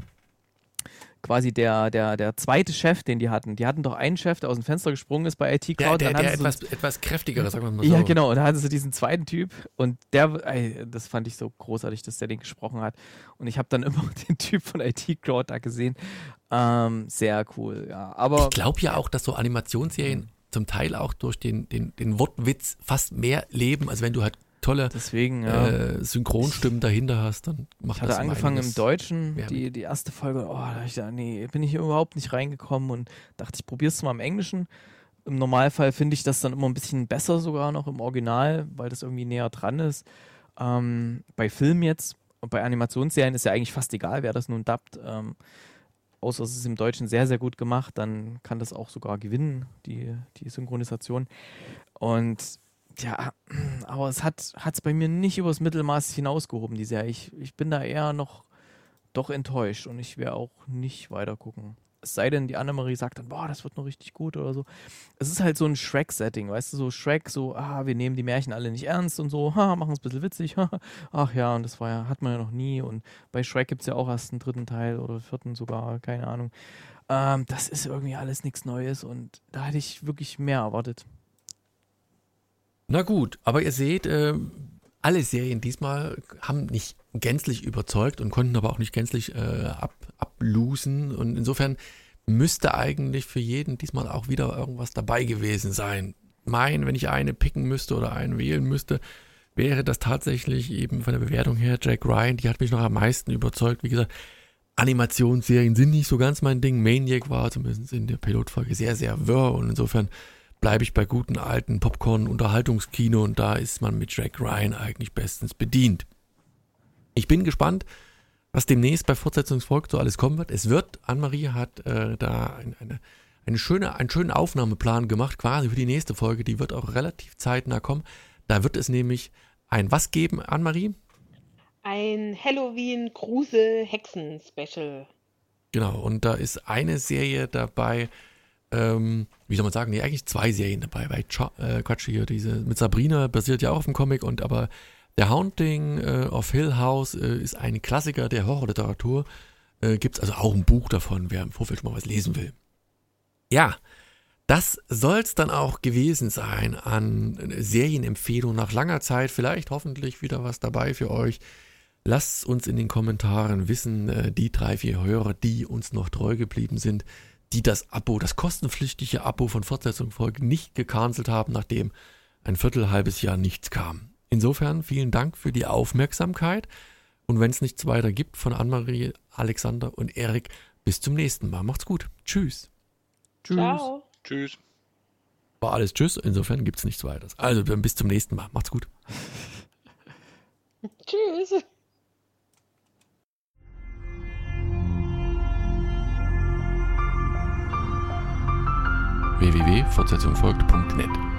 quasi der zweite Chef, den die hatten. Die hatten doch einen Chef, der aus dem Fenster gesprungen ist bei IT Crowd. Der etwas kräftigere, sagen wir mal so. Ja, genau. Und da hatten sie diesen zweiten Typ und das fand ich so großartig, dass der den gesprochen hat. Und ich habe dann immer den Typ von IT Crowd da gesehen. Sehr cool, ja. Aber ich glaube ja auch, dass so Animationsserien zum Teil auch durch den Wortwitz fast mehr leben, als wenn du halt tolle Synchronstimmen dahinter hast, dann macht das. Ich hatte angefangen im Deutschen, die erste Folge, da bin ich hier überhaupt nicht reingekommen und dachte, ich probiere es mal im Englischen. Im Normalfall finde ich das dann immer ein bisschen besser sogar noch im Original, weil das irgendwie näher dran ist. Bei Filmen jetzt und bei Animationsserien ist ja eigentlich fast egal, wer das nun dubbt. Außer es ist im Deutschen sehr, sehr gut gemacht, dann kann das auch sogar gewinnen, die Synchronisation. Und ja, aber es hat es bei mir nicht übers Mittelmaß hinausgehoben, die Serie. Ich bin da eher noch doch enttäuscht und ich werde auch nicht weiter gucken. Es sei denn, die Annemarie sagt dann, boah, das wird noch richtig gut oder so. Es ist halt so ein Shrek-Setting, weißt du, so Shrek, so, wir nehmen die Märchen alle nicht ernst und so, machen es ein bisschen witzig, ach ja, und das hat man ja noch nie und bei Shrek gibt es ja auch erst einen dritten Teil oder vierten sogar, keine Ahnung. Das ist irgendwie alles nichts Neues und da hätte ich wirklich mehr erwartet. Na gut, aber ihr seht, alle Serien diesmal haben nicht gänzlich überzeugt und konnten aber auch nicht gänzlich ablosen. Und insofern müsste eigentlich für jeden diesmal auch wieder irgendwas dabei gewesen sein. Wenn ich eine picken müsste oder einen wählen müsste, wäre das tatsächlich eben von der Bewertung her Jack Ryan, die hat mich noch am meisten überzeugt. Wie gesagt, Animationsserien sind nicht so ganz mein Ding. Maniac war zumindest in der Pilotfolge sehr, sehr wirr und insofern bleibe ich bei guten alten Popcorn-Unterhaltungskino und da ist man mit Jack Ryan eigentlich bestens bedient. Ich bin gespannt, was demnächst bei Fortsetzungsfolge so alles kommen wird. Es wird, Annemarie hat da einen schönen Aufnahmeplan gemacht, quasi für die nächste Folge, die wird auch relativ zeitnah kommen. Da wird es nämlich ein was geben, Annemarie? Ein Halloween-Grusel-Hexen-Special. Genau, und da ist eine Serie dabei, wie soll man sagen, nee, eigentlich 2 Serien dabei, weil Quatsch hier, diese mit Sabrina basiert ja auch auf dem Comic aber The Haunting of Hill House ist ein Klassiker der Horrorliteratur, gibt es also auch ein Buch davon, wer im Vorfeld schon mal was lesen will. Ja, das soll es dann auch gewesen sein an Serienempfehlungen nach langer Zeit. Vielleicht hoffentlich wieder was dabei für euch. Lasst uns in den Kommentaren wissen, die 3, 4 Hörer, die uns noch treu geblieben sind, die das kostenpflichtige Abo von Fortsetzungsfolgen nicht gecancelt haben, nachdem ein halbes Jahr nichts kam. Insofern vielen Dank für die Aufmerksamkeit und wenn es nichts weiter gibt von Annemarie, Alexander und Erik, bis zum nächsten Mal. Macht's gut. Tschüss. Tschüss. Ciao. Tschüss. War alles Tschüss, insofern gibt's nichts weiteres. Also dann bis zum nächsten Mal. Macht's gut. Tschüss. www.fortsetzungfolgt.net